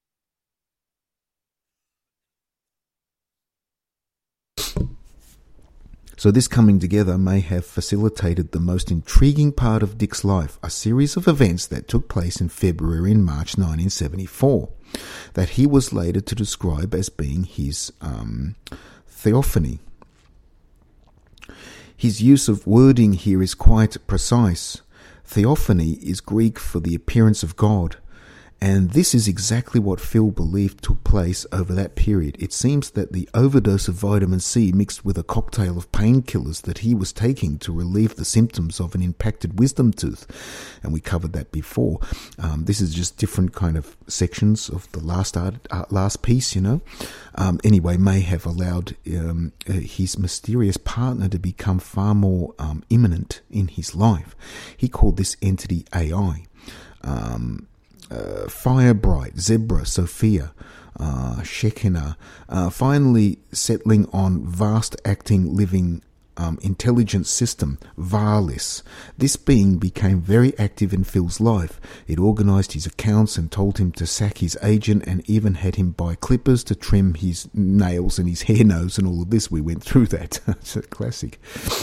So this coming together may have facilitated the most intriguing part of Dick's life, a series of events that took place in February and March 1974, that he was later to describe as being his theophany. His use of wording here is quite precise. Theophany is Greek for the appearance of God. And this is exactly what Phil believed took place over that period. It seems that the overdose of vitamin C mixed with a cocktail of painkillers that he was taking to relieve the symptoms of an impacted wisdom tooth, and we covered that before. This is just different kind of sections of the last piece, anyway, may have allowed his mysterious partner to become far more imminent in his life. He called this entity AI. Firebright, Zebra, Sophia, Shekinah, finally settling on vast acting living intelligence system, Varlis. This being became very active in Phil's life. It organised his accounts and told him to sack his agent, and even had him buy clippers to trim his nails and his hair nose and all of this. We went through that. It's a classic.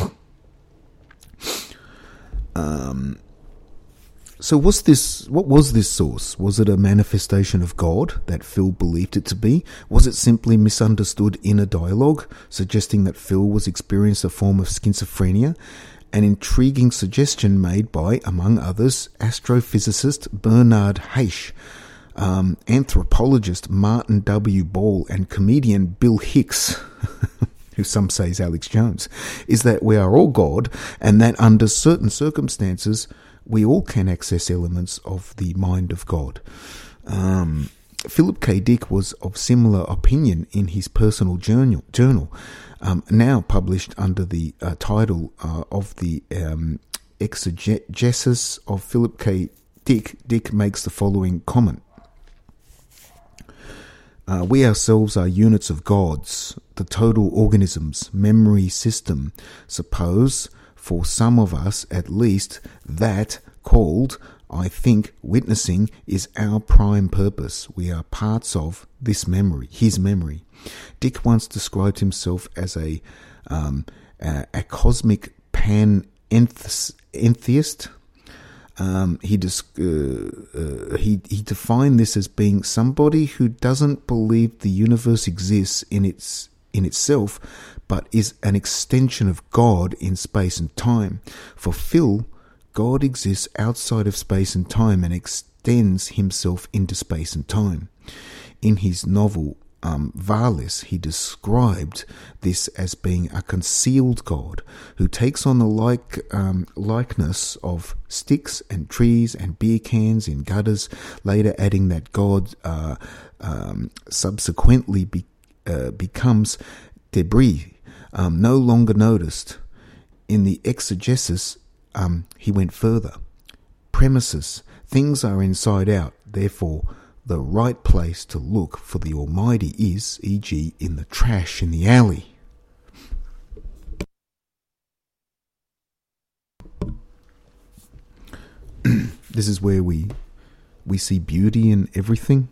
So what was this source? Was it a manifestation of God that Phil believed it to be? Was it simply misunderstood inner dialogue, suggesting that Phil was experiencing a form of schizophrenia? An intriguing suggestion made by, among others, astrophysicist Bernard Heisch, anthropologist Martin W. Ball, and comedian Bill Hicks, who some say is Alex Jones, is that we are all God, and that under certain circumstances we all can access elements of the mind of God. Philip K. Dick was of similar opinion in his personal journal, now published under the title of the Exegesis of Philip K. Dick. Dick makes the following comment. We ourselves are units of God's, the total organism's memory system. Suppose, for some of us at least, that called, I think, witnessing is our prime purpose. We are parts of this memory, his memory. Dick once described himself as a cosmic panentheist. He defined this as being somebody who doesn't believe the universe exists in itself, but is an extension of God in space and time. For Phil, God exists outside of space and time and extends himself into space and time. In his novel Varlis, he described this as being a concealed God who takes on the likeness of sticks and trees and beer cans in gutters, later adding that God subsequently becomes debris, no longer noticed. In the exegesis, he went further. Premises, things are inside out, therefore the right place to look for the Almighty is, e.g., in the trash in the alley. This is where we see beauty in everything.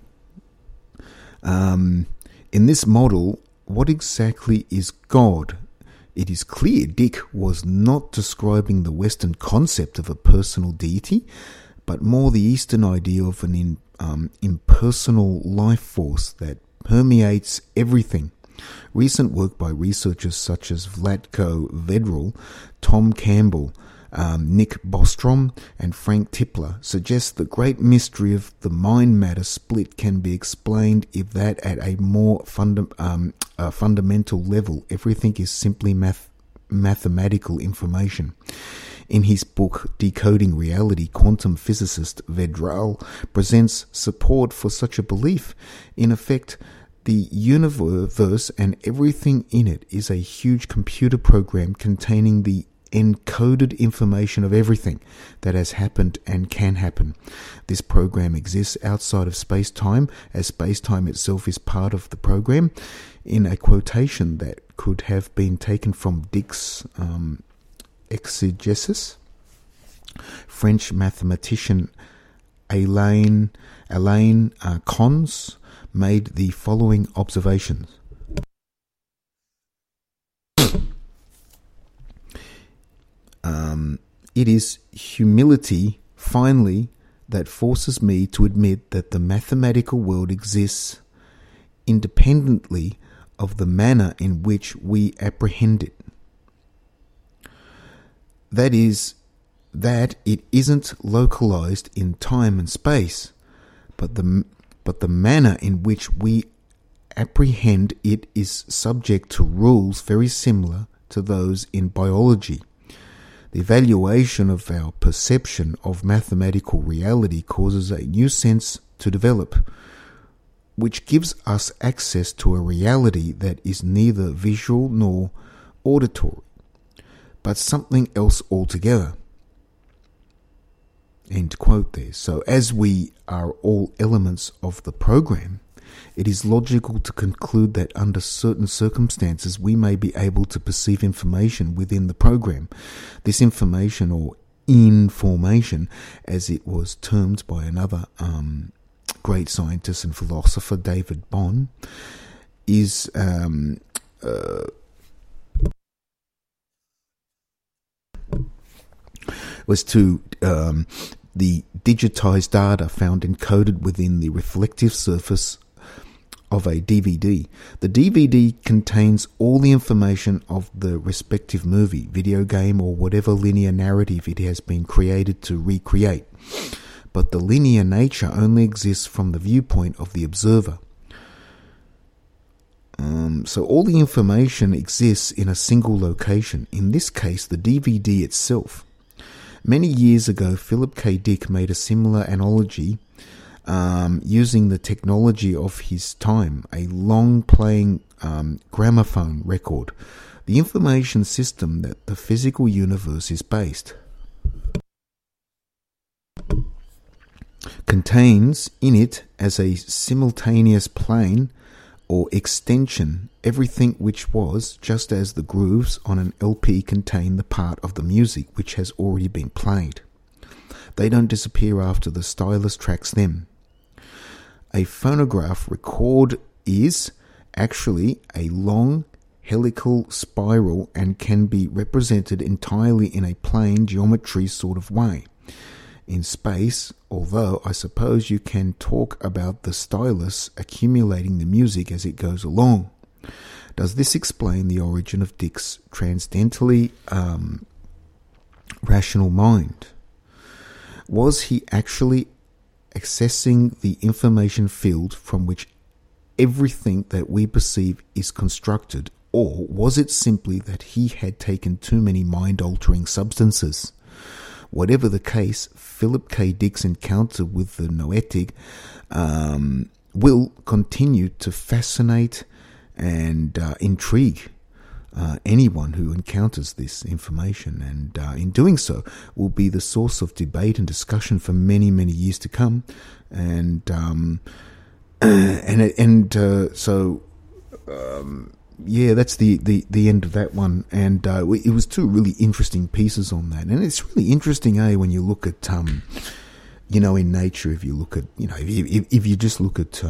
In this model, what exactly is God? It is clear Dick was not describing the Western concept of a personal deity, but more the Eastern idea of an impersonal life force that permeates everything. Recent work by researchers such as Vlatko Vedral, Tom Campbell, Nick Bostrom, and Frank Tipler suggests the great mystery of the mind-matter split can be explained if that at a more fundamental level everything is simply mathematical information. In his book Decoding Reality, quantum physicist Vedral presents support for such a belief. In effect, the universe and everything in it is a huge computer program containing the encoded information of everything that has happened and can happen. This program exists outside of space-time, as space-time itself is part of the program, in a quotation that could have been taken from Dick's exegesis. French mathematician Alain Connes made the following observations. It is humility, finally, that forces me to admit that the mathematical world exists independently of the manner in which we apprehend it. That is, that it isn't localized in time and space, but the manner in which we apprehend it is subject to rules very similar to those in biology. The evaluation of our perception of mathematical reality causes a new sense to develop, which gives us access to a reality that is neither visual nor auditory, but something else altogether. End quote there. So as we are all elements of the program, it is logical to conclude that under certain circumstances we may be able to perceive information within the program. This information, or information, as it was termed by another great scientist and philosopher, David Bohm, is the digitized data found encoded within the reflective surface of a DVD. The DVD contains all the information of the respective movie, video game, or whatever linear narrative it has been created to recreate. But the linear nature only exists from the viewpoint of the observer. So all the information exists in a single location, in this case the DVD itself. Many years ago, Philip K. Dick made a similar analogy using the technology of his time, a long-playing gramophone record, the information system that the physical universe is based. Contains in it as a simultaneous plane or extension everything which was, just as the grooves on an LP contain the part of the music which has already been played. They don't disappear after the stylus tracks them. A phonograph record is actually a long helical spiral and can be represented entirely in a plane geometry sort of way. In space, although I suppose you can talk about the stylus accumulating the music as it goes along. Does this explain the origin of Dick's transcendentally rational mind? Was he actually accessing the information field from which everything that we perceive is constructed, or was it simply that he had taken too many mind-altering substances? Whatever the case, Philip K. Dick's encounter with the noetic will continue to fascinate and intrigue anyone who encounters this information, and in doing so will be the source of debate and discussion for many, many years to come. Yeah, that's the end of that one, and it was two really interesting pieces on that, and it's really interesting, when you look at, in nature, if you look at, if you just look at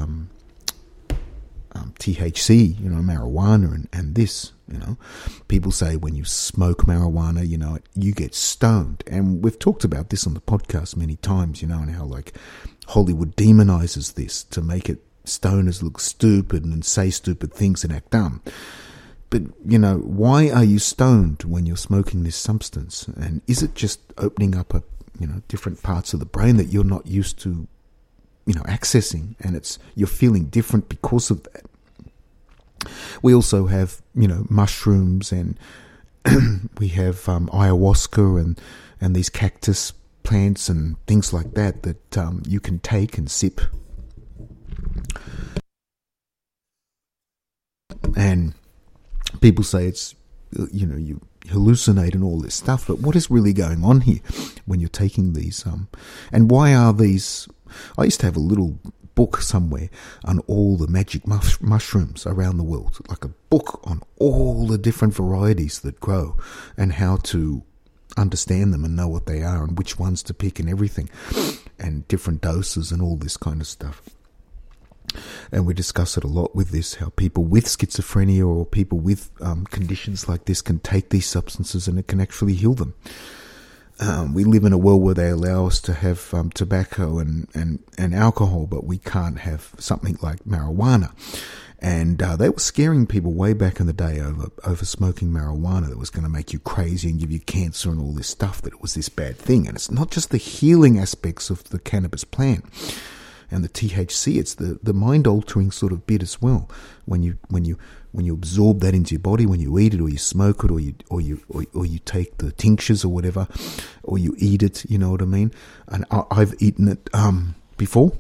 THC, marijuana, and this, people say when you smoke marijuana, you get stoned, and we've talked about this on the podcast many times, and how like Hollywood demonizes this to make it stoners look stupid and say stupid things and act dumb. But, why are you stoned when you're smoking this substance? And is it just opening up different parts of the brain that you're not used to, accessing, and you're feeling different because of that? We also have, mushrooms, and we have ayahuasca and these cactus plants and things like that you can take and sip. And people say it's, you hallucinate and all this stuff, but what is really going on here when you're taking these, and why are these? I used to have a little book somewhere on all the magic mushrooms around the world, like a book on all the different varieties that grow and how to understand them and know what they are and which ones to pick and everything, and different doses and all this kind of stuff. And we discuss it a lot with this, how people with schizophrenia or people with conditions like this can take these substances and it can actually heal them. We live in a world where they allow us to have tobacco and alcohol, but we can't have something like marijuana. And they were scaring people way back in the day over smoking marijuana that was going to make you crazy and give you cancer and all this stuff, that it was this bad thing. And it's not just the healing aspects of the cannabis plant and the THC, it's the mind-altering sort of bit as well. When you absorb that into your body, when you eat it or you smoke it or you take the tinctures or whatever, or you eat it, you know what I mean? And I've eaten it before.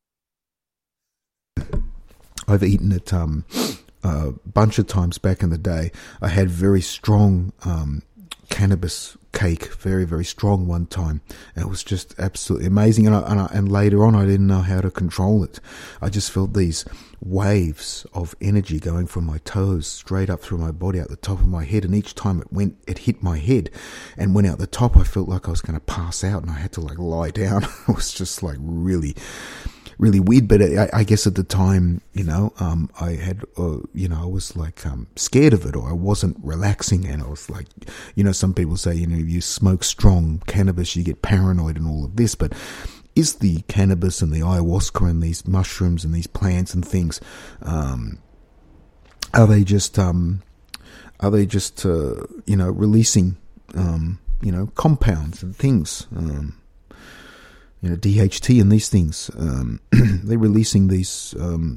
I've eaten it a bunch of times back in the day. I had very strong cannabis cake, very, very strong one time. It was just absolutely amazing. And later on, I didn't know how to control it. I just felt these waves of energy going from my toes straight up through my body, out the top of my head. And each time it hit my head and went out the top, I felt like I was going to pass out and I had to like lie down. It was just like really weird, but I guess at the time, I had, I was like scared of it, or I wasn't relaxing, and I was like, some people say, if you smoke strong cannabis, you get paranoid and all of this, but is the cannabis and the ayahuasca and these mushrooms and these plants and things, are they just releasing, compounds and things, DHT and these things, they're releasing these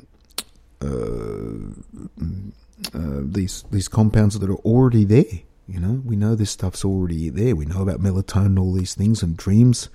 compounds that are already there. We know this stuff's already there. We know about melatonin, all these things, and dreams.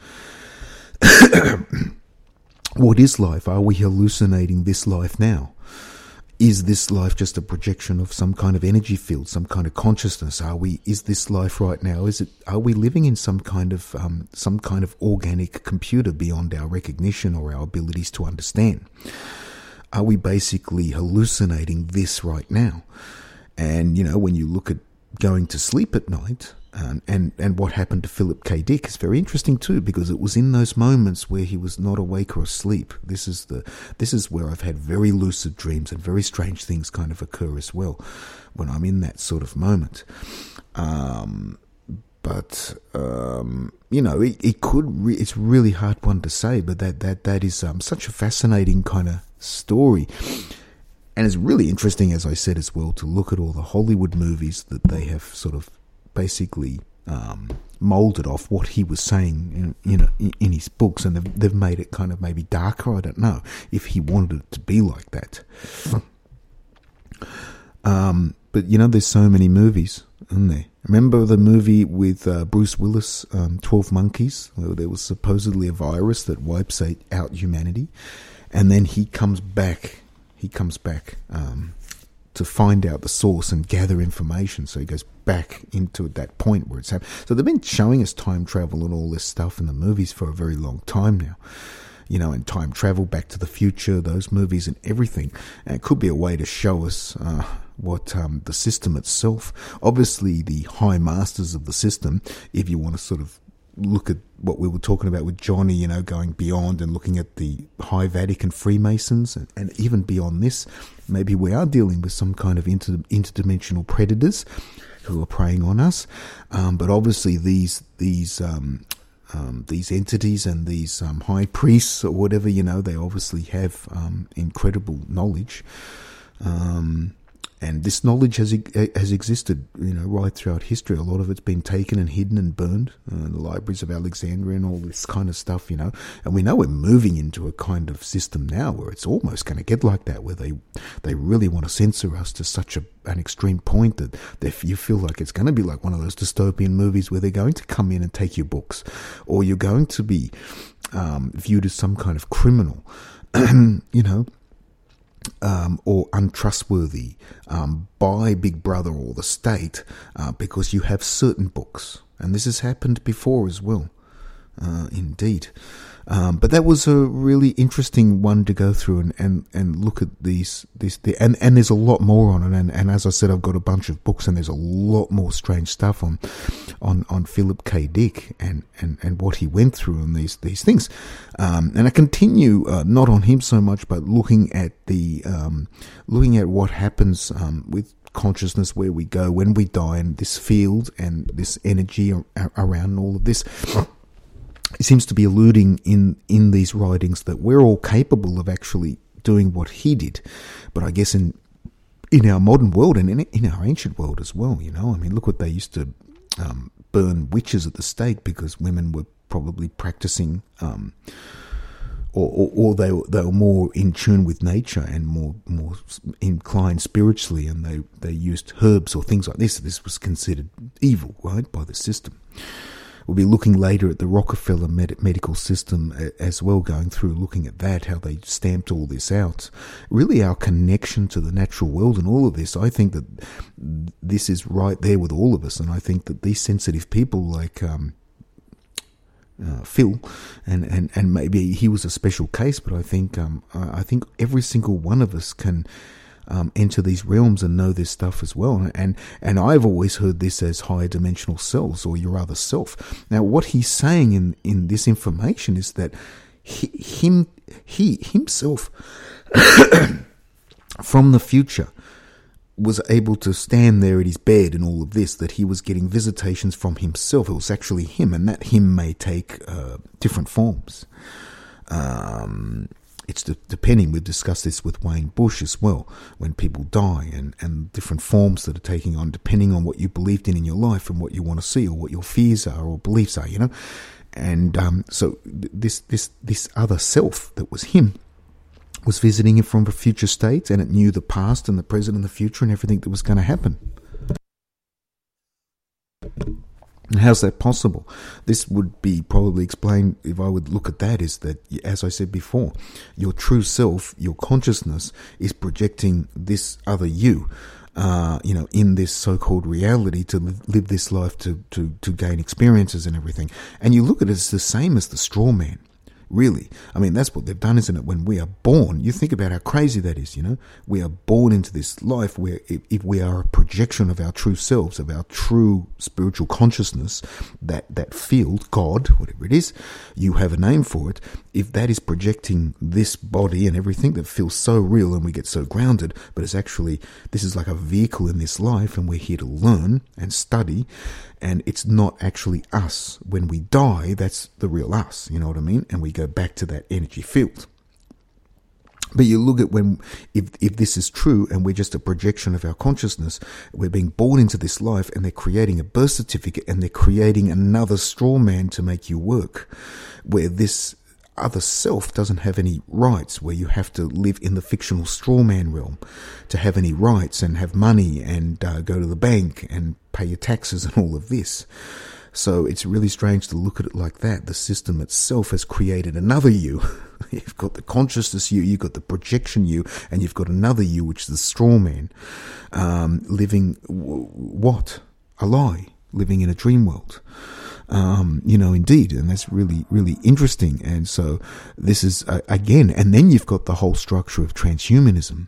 What is life? Are we hallucinating this life now? Is this life just a projection of some kind of energy field, some kind of consciousness? Is this life right now? Are we living in some kind of organic computer beyond our recognition or our abilities to understand? Are we basically hallucinating this right now? And, when you look at going to sleep at night, and what happened to Philip K. Dick is very interesting too, because it was in those moments where he was not awake or asleep. This is where I've had very lucid dreams and very strange things kind of occur as well when I'm in that sort of moment. It's really hard one to say, but that is such a fascinating kind of story. And it's really interesting, as I said as well, to look at all the Hollywood movies that they have sort of basically molded off what he was saying in his books, and they've made it kind of maybe darker. I don't know if he wanted it to be like that. But there's so many movies, isn't there? Remember the movie with Bruce Willis, 12 Monkeys, where there was supposedly a virus that wipes out humanity, and then he comes back to find out the source and gather information. So he goes back into that point where it's happened. So they've been showing us time travel and all this stuff in the movies for a very long time now. And time travel, Back to the Future, those movies and everything. And it could be a way to show us what the system itself, obviously the high masters of the system, if you want to sort of look at what we were talking about with Johnny, going beyond and looking at the High Vatican Freemasons and even beyond this, maybe we are dealing with some kind of interdimensional predators who are preying on us. But obviously these entities and these high priests or whatever, they obviously have incredible knowledge. And this knowledge has existed, right throughout history. A lot of it's been taken and hidden and burned, the libraries of Alexandria and all this kind of stuff, And we know we're moving into a kind of system now where it's almost going to get like that, where they really want to censor us to such an extreme point that you feel like it's going to be like one of those dystopian movies where they're going to come in and take your books, or you're going to be viewed as some kind of criminal, or untrustworthy by Big Brother or the state because you have certain books. And this has happened before as well, indeed. But that was a really interesting one to go through and look at these and there's a lot more on it. And as I said, I've got a bunch of books, and there's a lot more strange stuff on Philip K. Dick and what he went through and these things. And I continue not on him so much, but looking at what happens with consciousness, where we go when we die, and this field and this energy around all of this. It seems to be alluding in these writings that we're all capable of actually doing what he did. But I guess in our modern world and in our ancient world as well, I mean, look what they used to burn witches at the stake because women were probably practicing, or they were more in tune with nature and more inclined spiritually, and they used herbs or things like this. This was considered evil, right, by the system. We'll be looking later at the Rockefeller medical system as well, going through, looking at that, how they stamped all this out. Really our connection to the natural world and all of this, I think that this is right there with all of us. And I think that these sensitive people like Phil, and maybe he was a special case, but I think every single one of us can enter these realms and know this stuff as well. And I've always heard this as higher dimensional selves, or your other self. Now, what he's saying in this information is that he himself from the future was able to stand there at his bed and all of this, that he was getting visitations from himself. It was actually him, and that him may take different forms. It's depending, we've discussed this with Wayne Bush as well, when people die and different forms that are taking on, depending on what you believed in your life and what you want to see, or what your fears are or beliefs are, And so this other self that was him was visiting him from a future state, and it knew the past and the present and the future and everything that was going to happen. And how's that possible? This would be probably explained, if I would look at that, is that, as I said before, your true self, your consciousness, is projecting this other you, in this so-called reality to live this life, to gain experiences and everything. And you look at it as the same as the straw man. Really. I mean, that's what they've done, isn't it? When we are born, you think about how crazy that is, We are born into this life where if we are a projection of our true selves, of our true spiritual consciousness, that field, God, whatever it is, you have a name for it. If that is projecting this body and everything that feels so real and we get so grounded, but it's actually, this is like a vehicle in this life, and we're here to learn and study, and it's not actually us. When we die, that's the real us, you know what I mean? And we go back to that energy field. But you look at if this is true and we're just a projection of our consciousness, we're being born into this life, and they're creating a birth certificate, and they're creating another straw man to make you work, where this other self doesn't have any rights, where you have to live in the fictional straw man realm to have any rights and have money and go to the bank and pay your taxes and all of this. So it's really strange to look at it like that. The system itself has created another you. You've got the consciousness you, you've got the projection you, and you've got another you, which is the straw man, living what? A lie, living in a dream world. Indeed, and that's really, really interesting. And so this is, again, and then you've got the whole structure of transhumanism,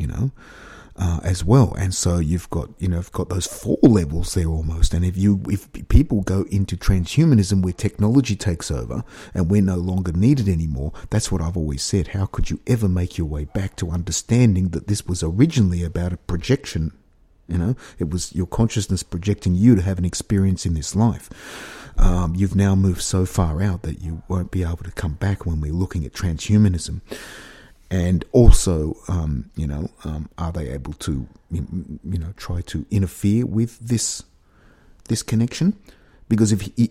as well. And so you've got those 4 levels there almost. And if people go into transhumanism where technology takes over and we're no longer needed anymore, that's what I've always said. How could you ever make your way back to understanding that this was originally about a projection? It was your consciousness projecting you to have an experience in this life. You've now moved so far out that you won't be able to come back when we're looking at transhumanism. And also, are they able to, try to interfere with this connection? Because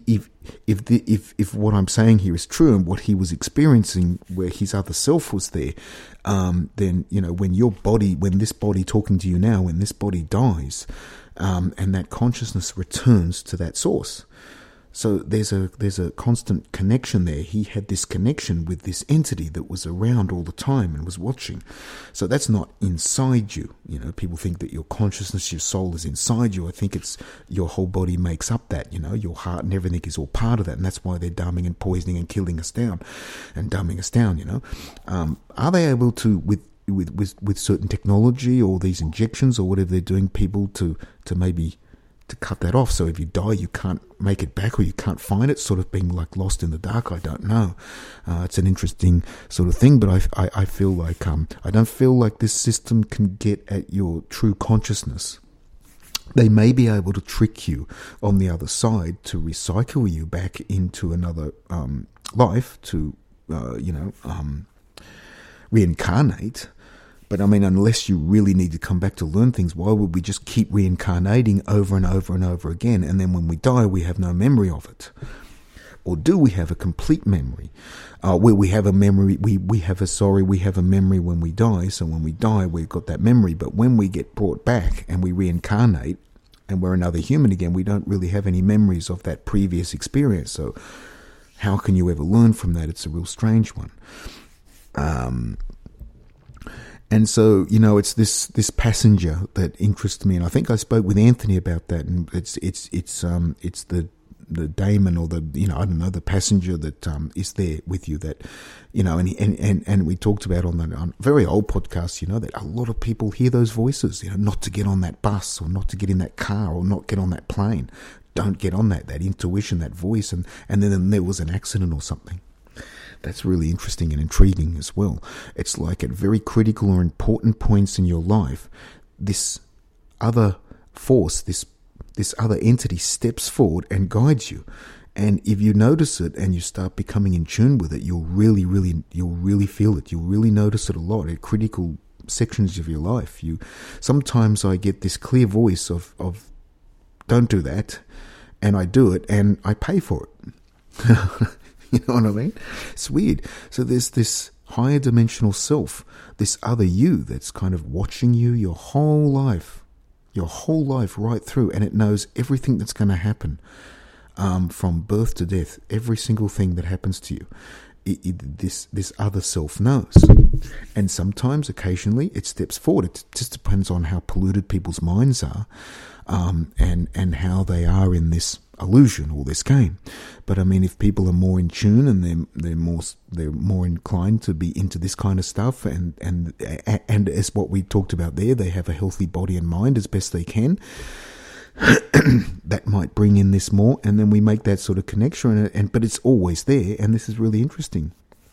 if what I'm saying here is true and what he was experiencing, where his other self was there, then when this body talking to you now, when this body dies, and that consciousness returns to that source. So there's a constant connection there. He had this connection with this entity that was around all the time and was watching. So that's not inside you. People think that your consciousness, your soul is inside you. I think it's your whole body makes up that, your heart and everything is all part of that. And that's why they're dumbing and poisoning and killing us down and dumbing us down, Are they able to, with certain technology or these injections or whatever they're doing, people to maybe to cut that off, so if you die you can't make it back or you can't find it, sort of being like lost in the dark? I don't know. It's an interesting sort of thing, but I feel like I don't feel like this system can get at your true consciousness. they may be able to trick you on the other side to recycle you back into another life to, reincarnate. But I mean, unless you really need to come back to learn things, why would we just keep reincarnating over and over and over again? And then when we die, we have no memory of it. Or do we have a complete memory? Where we have a memory, we have a memory when we die. So when we die, we've got that memory. But when we get brought back and we reincarnate and we're another human again, we don't really have any memories of that previous experience. So how can you ever learn from that? It's a real strange one. And so, it's this passenger that interests me, and I think I spoke with Anthony about that. And it's the daemon or the passenger that is there with you. That and we talked about on a very old podcast, that a lot of people hear those voices, not to get on that bus or not to get in that car or not get on that plane. Don't get on that intuition, that voice, and then there was an accident or something. That's really interesting and intriguing as well. It's like at very critical or important points in your life, this other force, this other entity steps forward and guides you. And if you notice it and you start becoming in tune with it, you'll really feel it. You'll really notice it a lot at critical sections of your life. Sometimes I get this clear voice of don't do that, and I do it, and I pay for it. You know what I mean? It's weird. So there's this higher dimensional self, this other you that's kind of watching you your whole life right through, and it knows everything that's going to happen from birth to death, every single thing that happens to you. This other self knows. And sometimes, occasionally, it steps forward. It just depends on how polluted people's minds are and how they are in this illusion or this game. But I mean, if people are more in tune and they're more inclined to be into this kind of stuff, and as what we talked about there, they have a healthy body and mind as best they can. That might bring in this more, and then we make that sort of connection. But it's always there, and this is really interesting.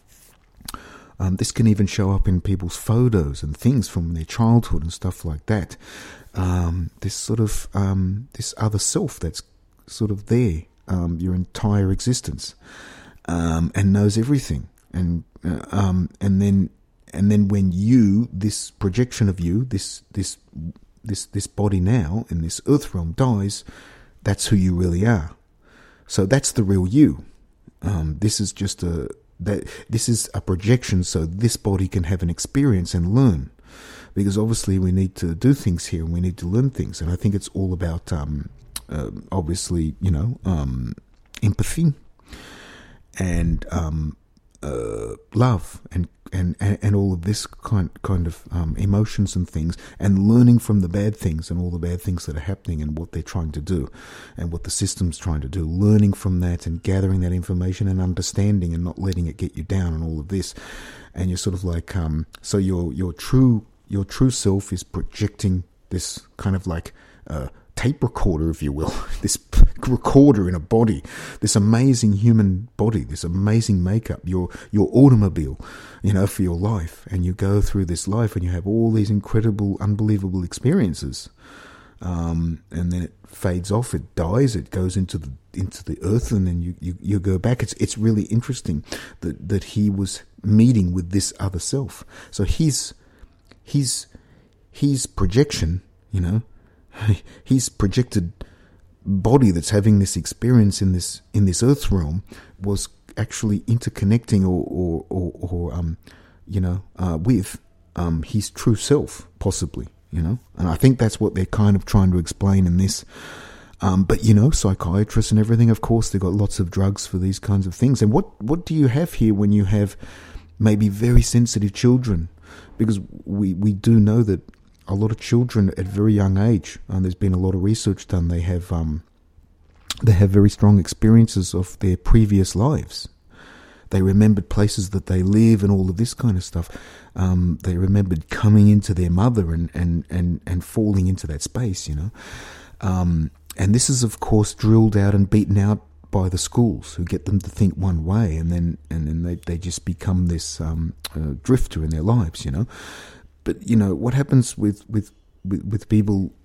This can even show up in people's photos and things from their childhood and stuff like that. This sort of this other self that's sort of there, your entire existence, and knows everything. And then when you, this projection of you, this body now in this earth realm dies, that's who you really are. So that's the real you. This is just this is a projection, so this body can have an experience and learn. Because obviously we need to do things here and we need to learn things. And I think it's all about, obviously, empathy and love and all of this kind of emotions and things, and learning from the bad things and all the bad things that are happening and what they're trying to do and what the system's trying to do, learning from that and gathering that information and understanding and not letting it get you down and all of this. And you're sort of like, so your true self is projecting this kind of like tape recorder, if you will, this recorder in a body, this amazing human body, this amazing makeup, your automobile, for your life. And you go through this life and you have all these incredible, unbelievable experiences. And then it fades off, it dies, it goes into the earth, and then you go back. It's really interesting that he was meeting with this other self. So his projection, his projected body that's having this experience in this earth realm was actually interconnecting with his true self, possibly, and I think that's what they're kind of trying to explain in this. But psychiatrists and everything, of course, they've got lots of drugs for these kinds of things. And what do you have here when you have maybe very sensitive children? Because we do know that a lot of children at very young age, and there's been a lot of research done, they have very strong experiences of their previous lives. They remembered places that they live and all of this kind of stuff. They remembered coming into their mother and falling into that space, And this is, of course, drilled out and beaten out by the schools, who get them to think one way, and then they just become this drifter in their lives, But what happens with people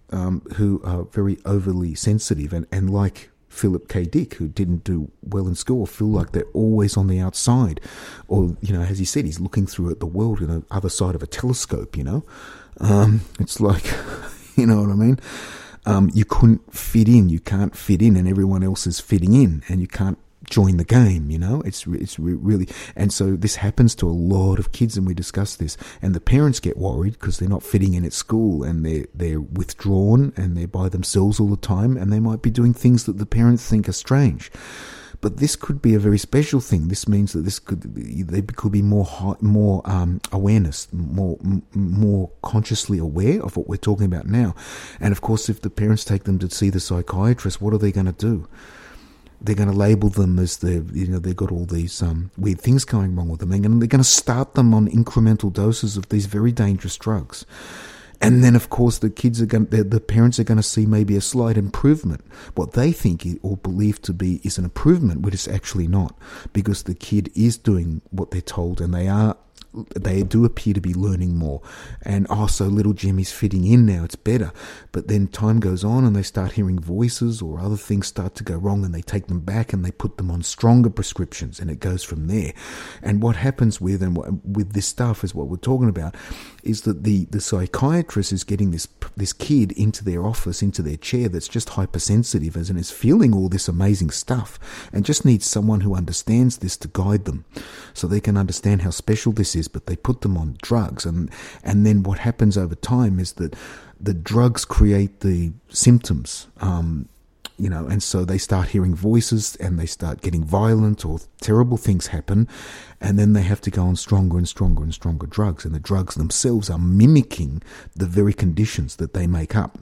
who are very overly sensitive and like Philip K. Dick, who didn't do well in school, feel like they're always on the outside. Or, as he said, he's looking through at the world on the other side of a telescope, It's like, you know what I mean? You couldn't fit in, you can't fit in, and everyone else is fitting in, and you can't join the game, It's really, and so this happens to a lot of kids, and we discuss this, and the parents get worried because they're not fitting in at school, and they're withdrawn, and they're by themselves all the time, and they might be doing things that the parents think are strange. But this could be a very special thing. This means that there could be more awareness, more consciously aware of what we're talking about now. And of course, if the parents take them to see the psychiatrist, what are they going to do? They're going to label them as they've got all these weird things going wrong with them, and they're going to start them on incremental doses of these very dangerous drugs. And then, of course, the parents are going to see maybe a slight improvement. What they think or believe to be is an improvement, but it's actually not, because the kid is doing what they're told, and they do appear to be learning more. And so little Jimmy's fitting in now, it's better. But then time goes on and they start hearing voices, or other things start to go wrong, and they take them back and they put them on stronger prescriptions, and it goes from there. And what happens with this stuff is what we're talking about, is that the psychiatrist is getting this kid into their office, into their chair, that's just hypersensitive and is feeling all this amazing stuff, and just needs someone who understands this to guide them so they can understand how special this is. But they put them on drugs, and then what happens over time is that the drugs create the symptoms, and so they start hearing voices, and they start getting violent, or terrible things happen, and then they have to go on stronger and stronger and stronger drugs, and the drugs themselves are mimicking the very conditions that they make up.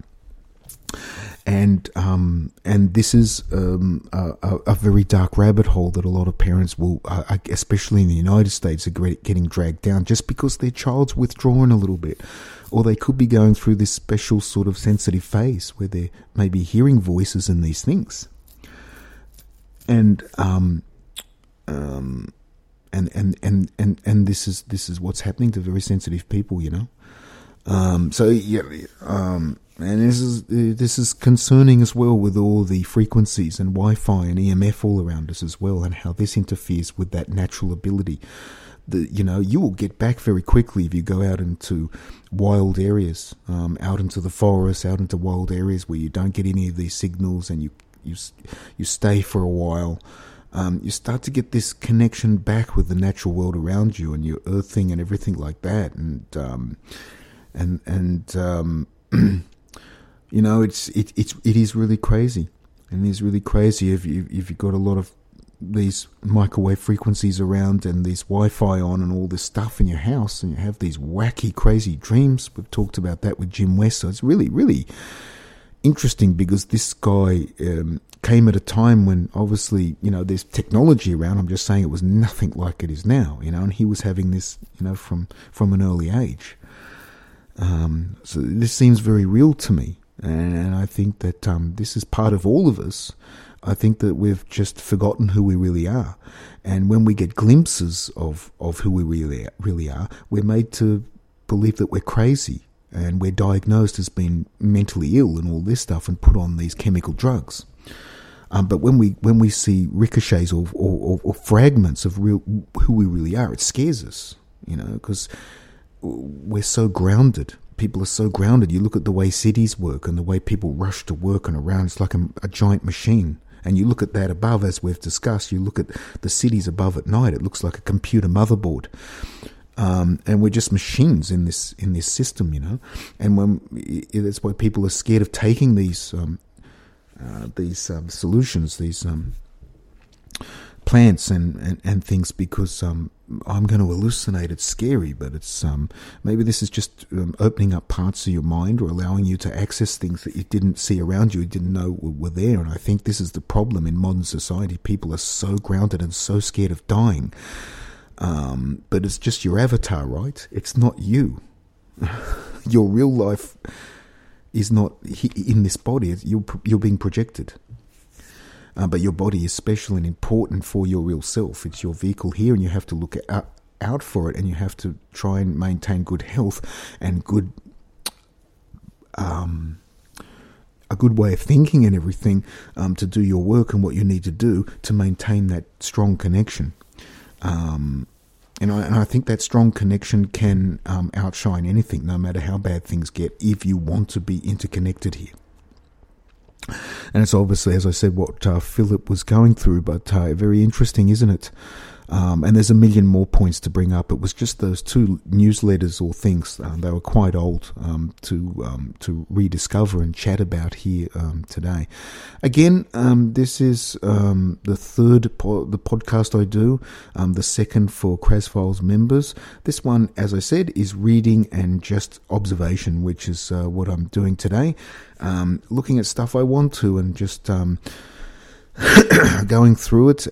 And this is a very dark rabbit hole that a lot of parents will, especially in the United States, are getting dragged down just because their child's withdrawn a little bit, or they could be going through this special sort of sensitive phase where they're maybe hearing voices and these things. And this is what's happening to very sensitive people, And this is concerning as well, with all the frequencies and Wi-Fi and EMF all around us as well, and how this interferes with that natural ability. You will get back very quickly if you go out into wild areas, out into the forest, out into wild areas where you don't get any of these signals, and you stay for a while. You start to get this connection back with the natural world around you, and your earthing and everything like that, it is really crazy, and it is really crazy if you've got a lot of these microwave frequencies around and these Wi-Fi on and all this stuff in your house, and you have these wacky, crazy dreams. We've talked about that with Jim West, so it's really, really interesting, because this guy came at a time when obviously, there's technology around. I'm just saying it was nothing like it is now, and he was having this, from an early age. So this seems very real to me, and I think that this is part of all of us. I think that we've just forgotten who we really are, and when we get glimpses of who we really are, we're made to believe that we're crazy, and we're diagnosed as being mentally ill and all this stuff, and put on these chemical drugs. But when we see ricochets or fragments of who we really are, it scares us, because we're so grounded. People are so grounded. You look at the way cities work and the way people rush to work and around. It's like a giant machine. And you look at that above, as we've discussed. You look at the cities above at night. It looks like a computer motherboard. And we're just machines in this system, And that's why people are scared of taking these solutions, these plants and things, because I'm going to hallucinate. It's scary, but it's maybe this is just opening up parts of your mind, or allowing you to access things that you didn't see around you didn't know were there. And I think this is the problem in modern society. People are so grounded and so scared of dying, but it's just your avatar, right? It's not you. Your real life is not in this body. You're being projected. But your body is special and important for your real self. It's your vehicle here, and you have to look out for it, and you have to try and maintain good health and good a good way of thinking and everything to do your work and what you need to do to maintain that strong connection. And I think that strong connection can outshine anything, no matter how bad things get, if you want to be interconnected here. And it's obviously, as I said, what Philip was going through, but very interesting, isn't it? And there's a million more points to bring up. It was just those two newsletters or things. They were quite old to rediscover and chat about here today. Again, this is the third the podcast I do, the second for Krasfiles members. This one, as I said, is reading and just observation, which is what I'm doing today. Looking at stuff I want to and just going through it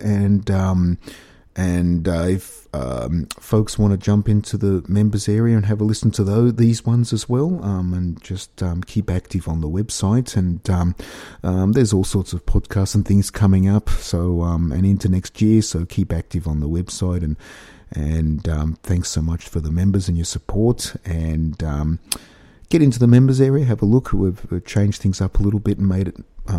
and if folks want to jump into the members area and have a listen to these ones as well, and just keep active on the website. And there's all sorts of podcasts and things coming up, so and into next year. So keep active on the website, and thanks so much for the members and your support. And get into the members area, have a look. We've changed things up a little bit and made it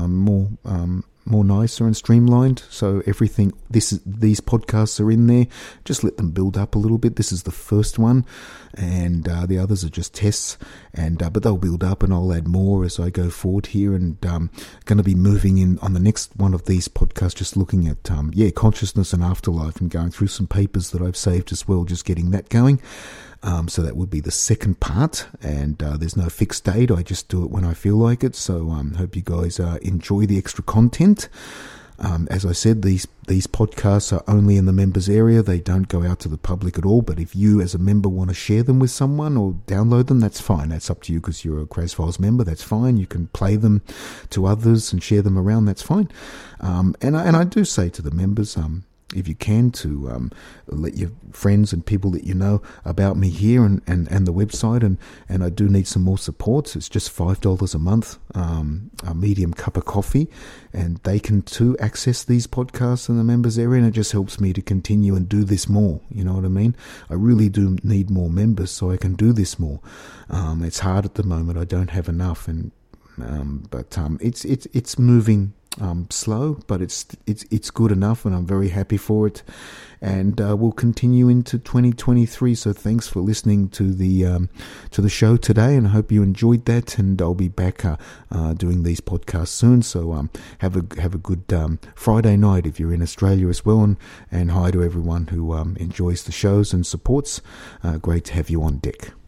more nicer and streamlined. So everything, these podcasts are in there. Just let them build up a little bit. This is the first one, and the others are just tests. But they'll build up, and I'll add more as I go forward here. And going to be moving in on the next one of these podcasts, just looking at consciousness and afterlife, and going through some papers that I've saved as well. Just getting that going. So that would be the second part, and there's no fixed date. I just do it when I feel like it. So hope you guys enjoy the extra content. As I said, these podcasts are only in the members area. They don't go out to the public at all. But if you as a member want to share them with someone or download them, that's fine. That's up to you, because you're a Krasfiles member. That's fine. You can play them to others and share them around. That's fine. And I do say to the members, if you can, to let your friends and people that you know about me here and the website, and I do need some more support. It's just $5 a month, a medium cup of coffee, and they can too access these podcasts in the members area, and it just helps me to continue and do this more. You know what I mean? I really do need more members so I can do this more. It's hard at the moment. I don't have enough, but it's moving. Slow, but it's good enough, and I'm very happy for it. And we'll continue into 2023. So thanks for listening to the show today, and I hope you enjoyed that. And I'll be back doing these podcasts soon. So have a good Friday night if you're in Australia as well. And hi to everyone who enjoys the shows and supports. Great to have you on deck.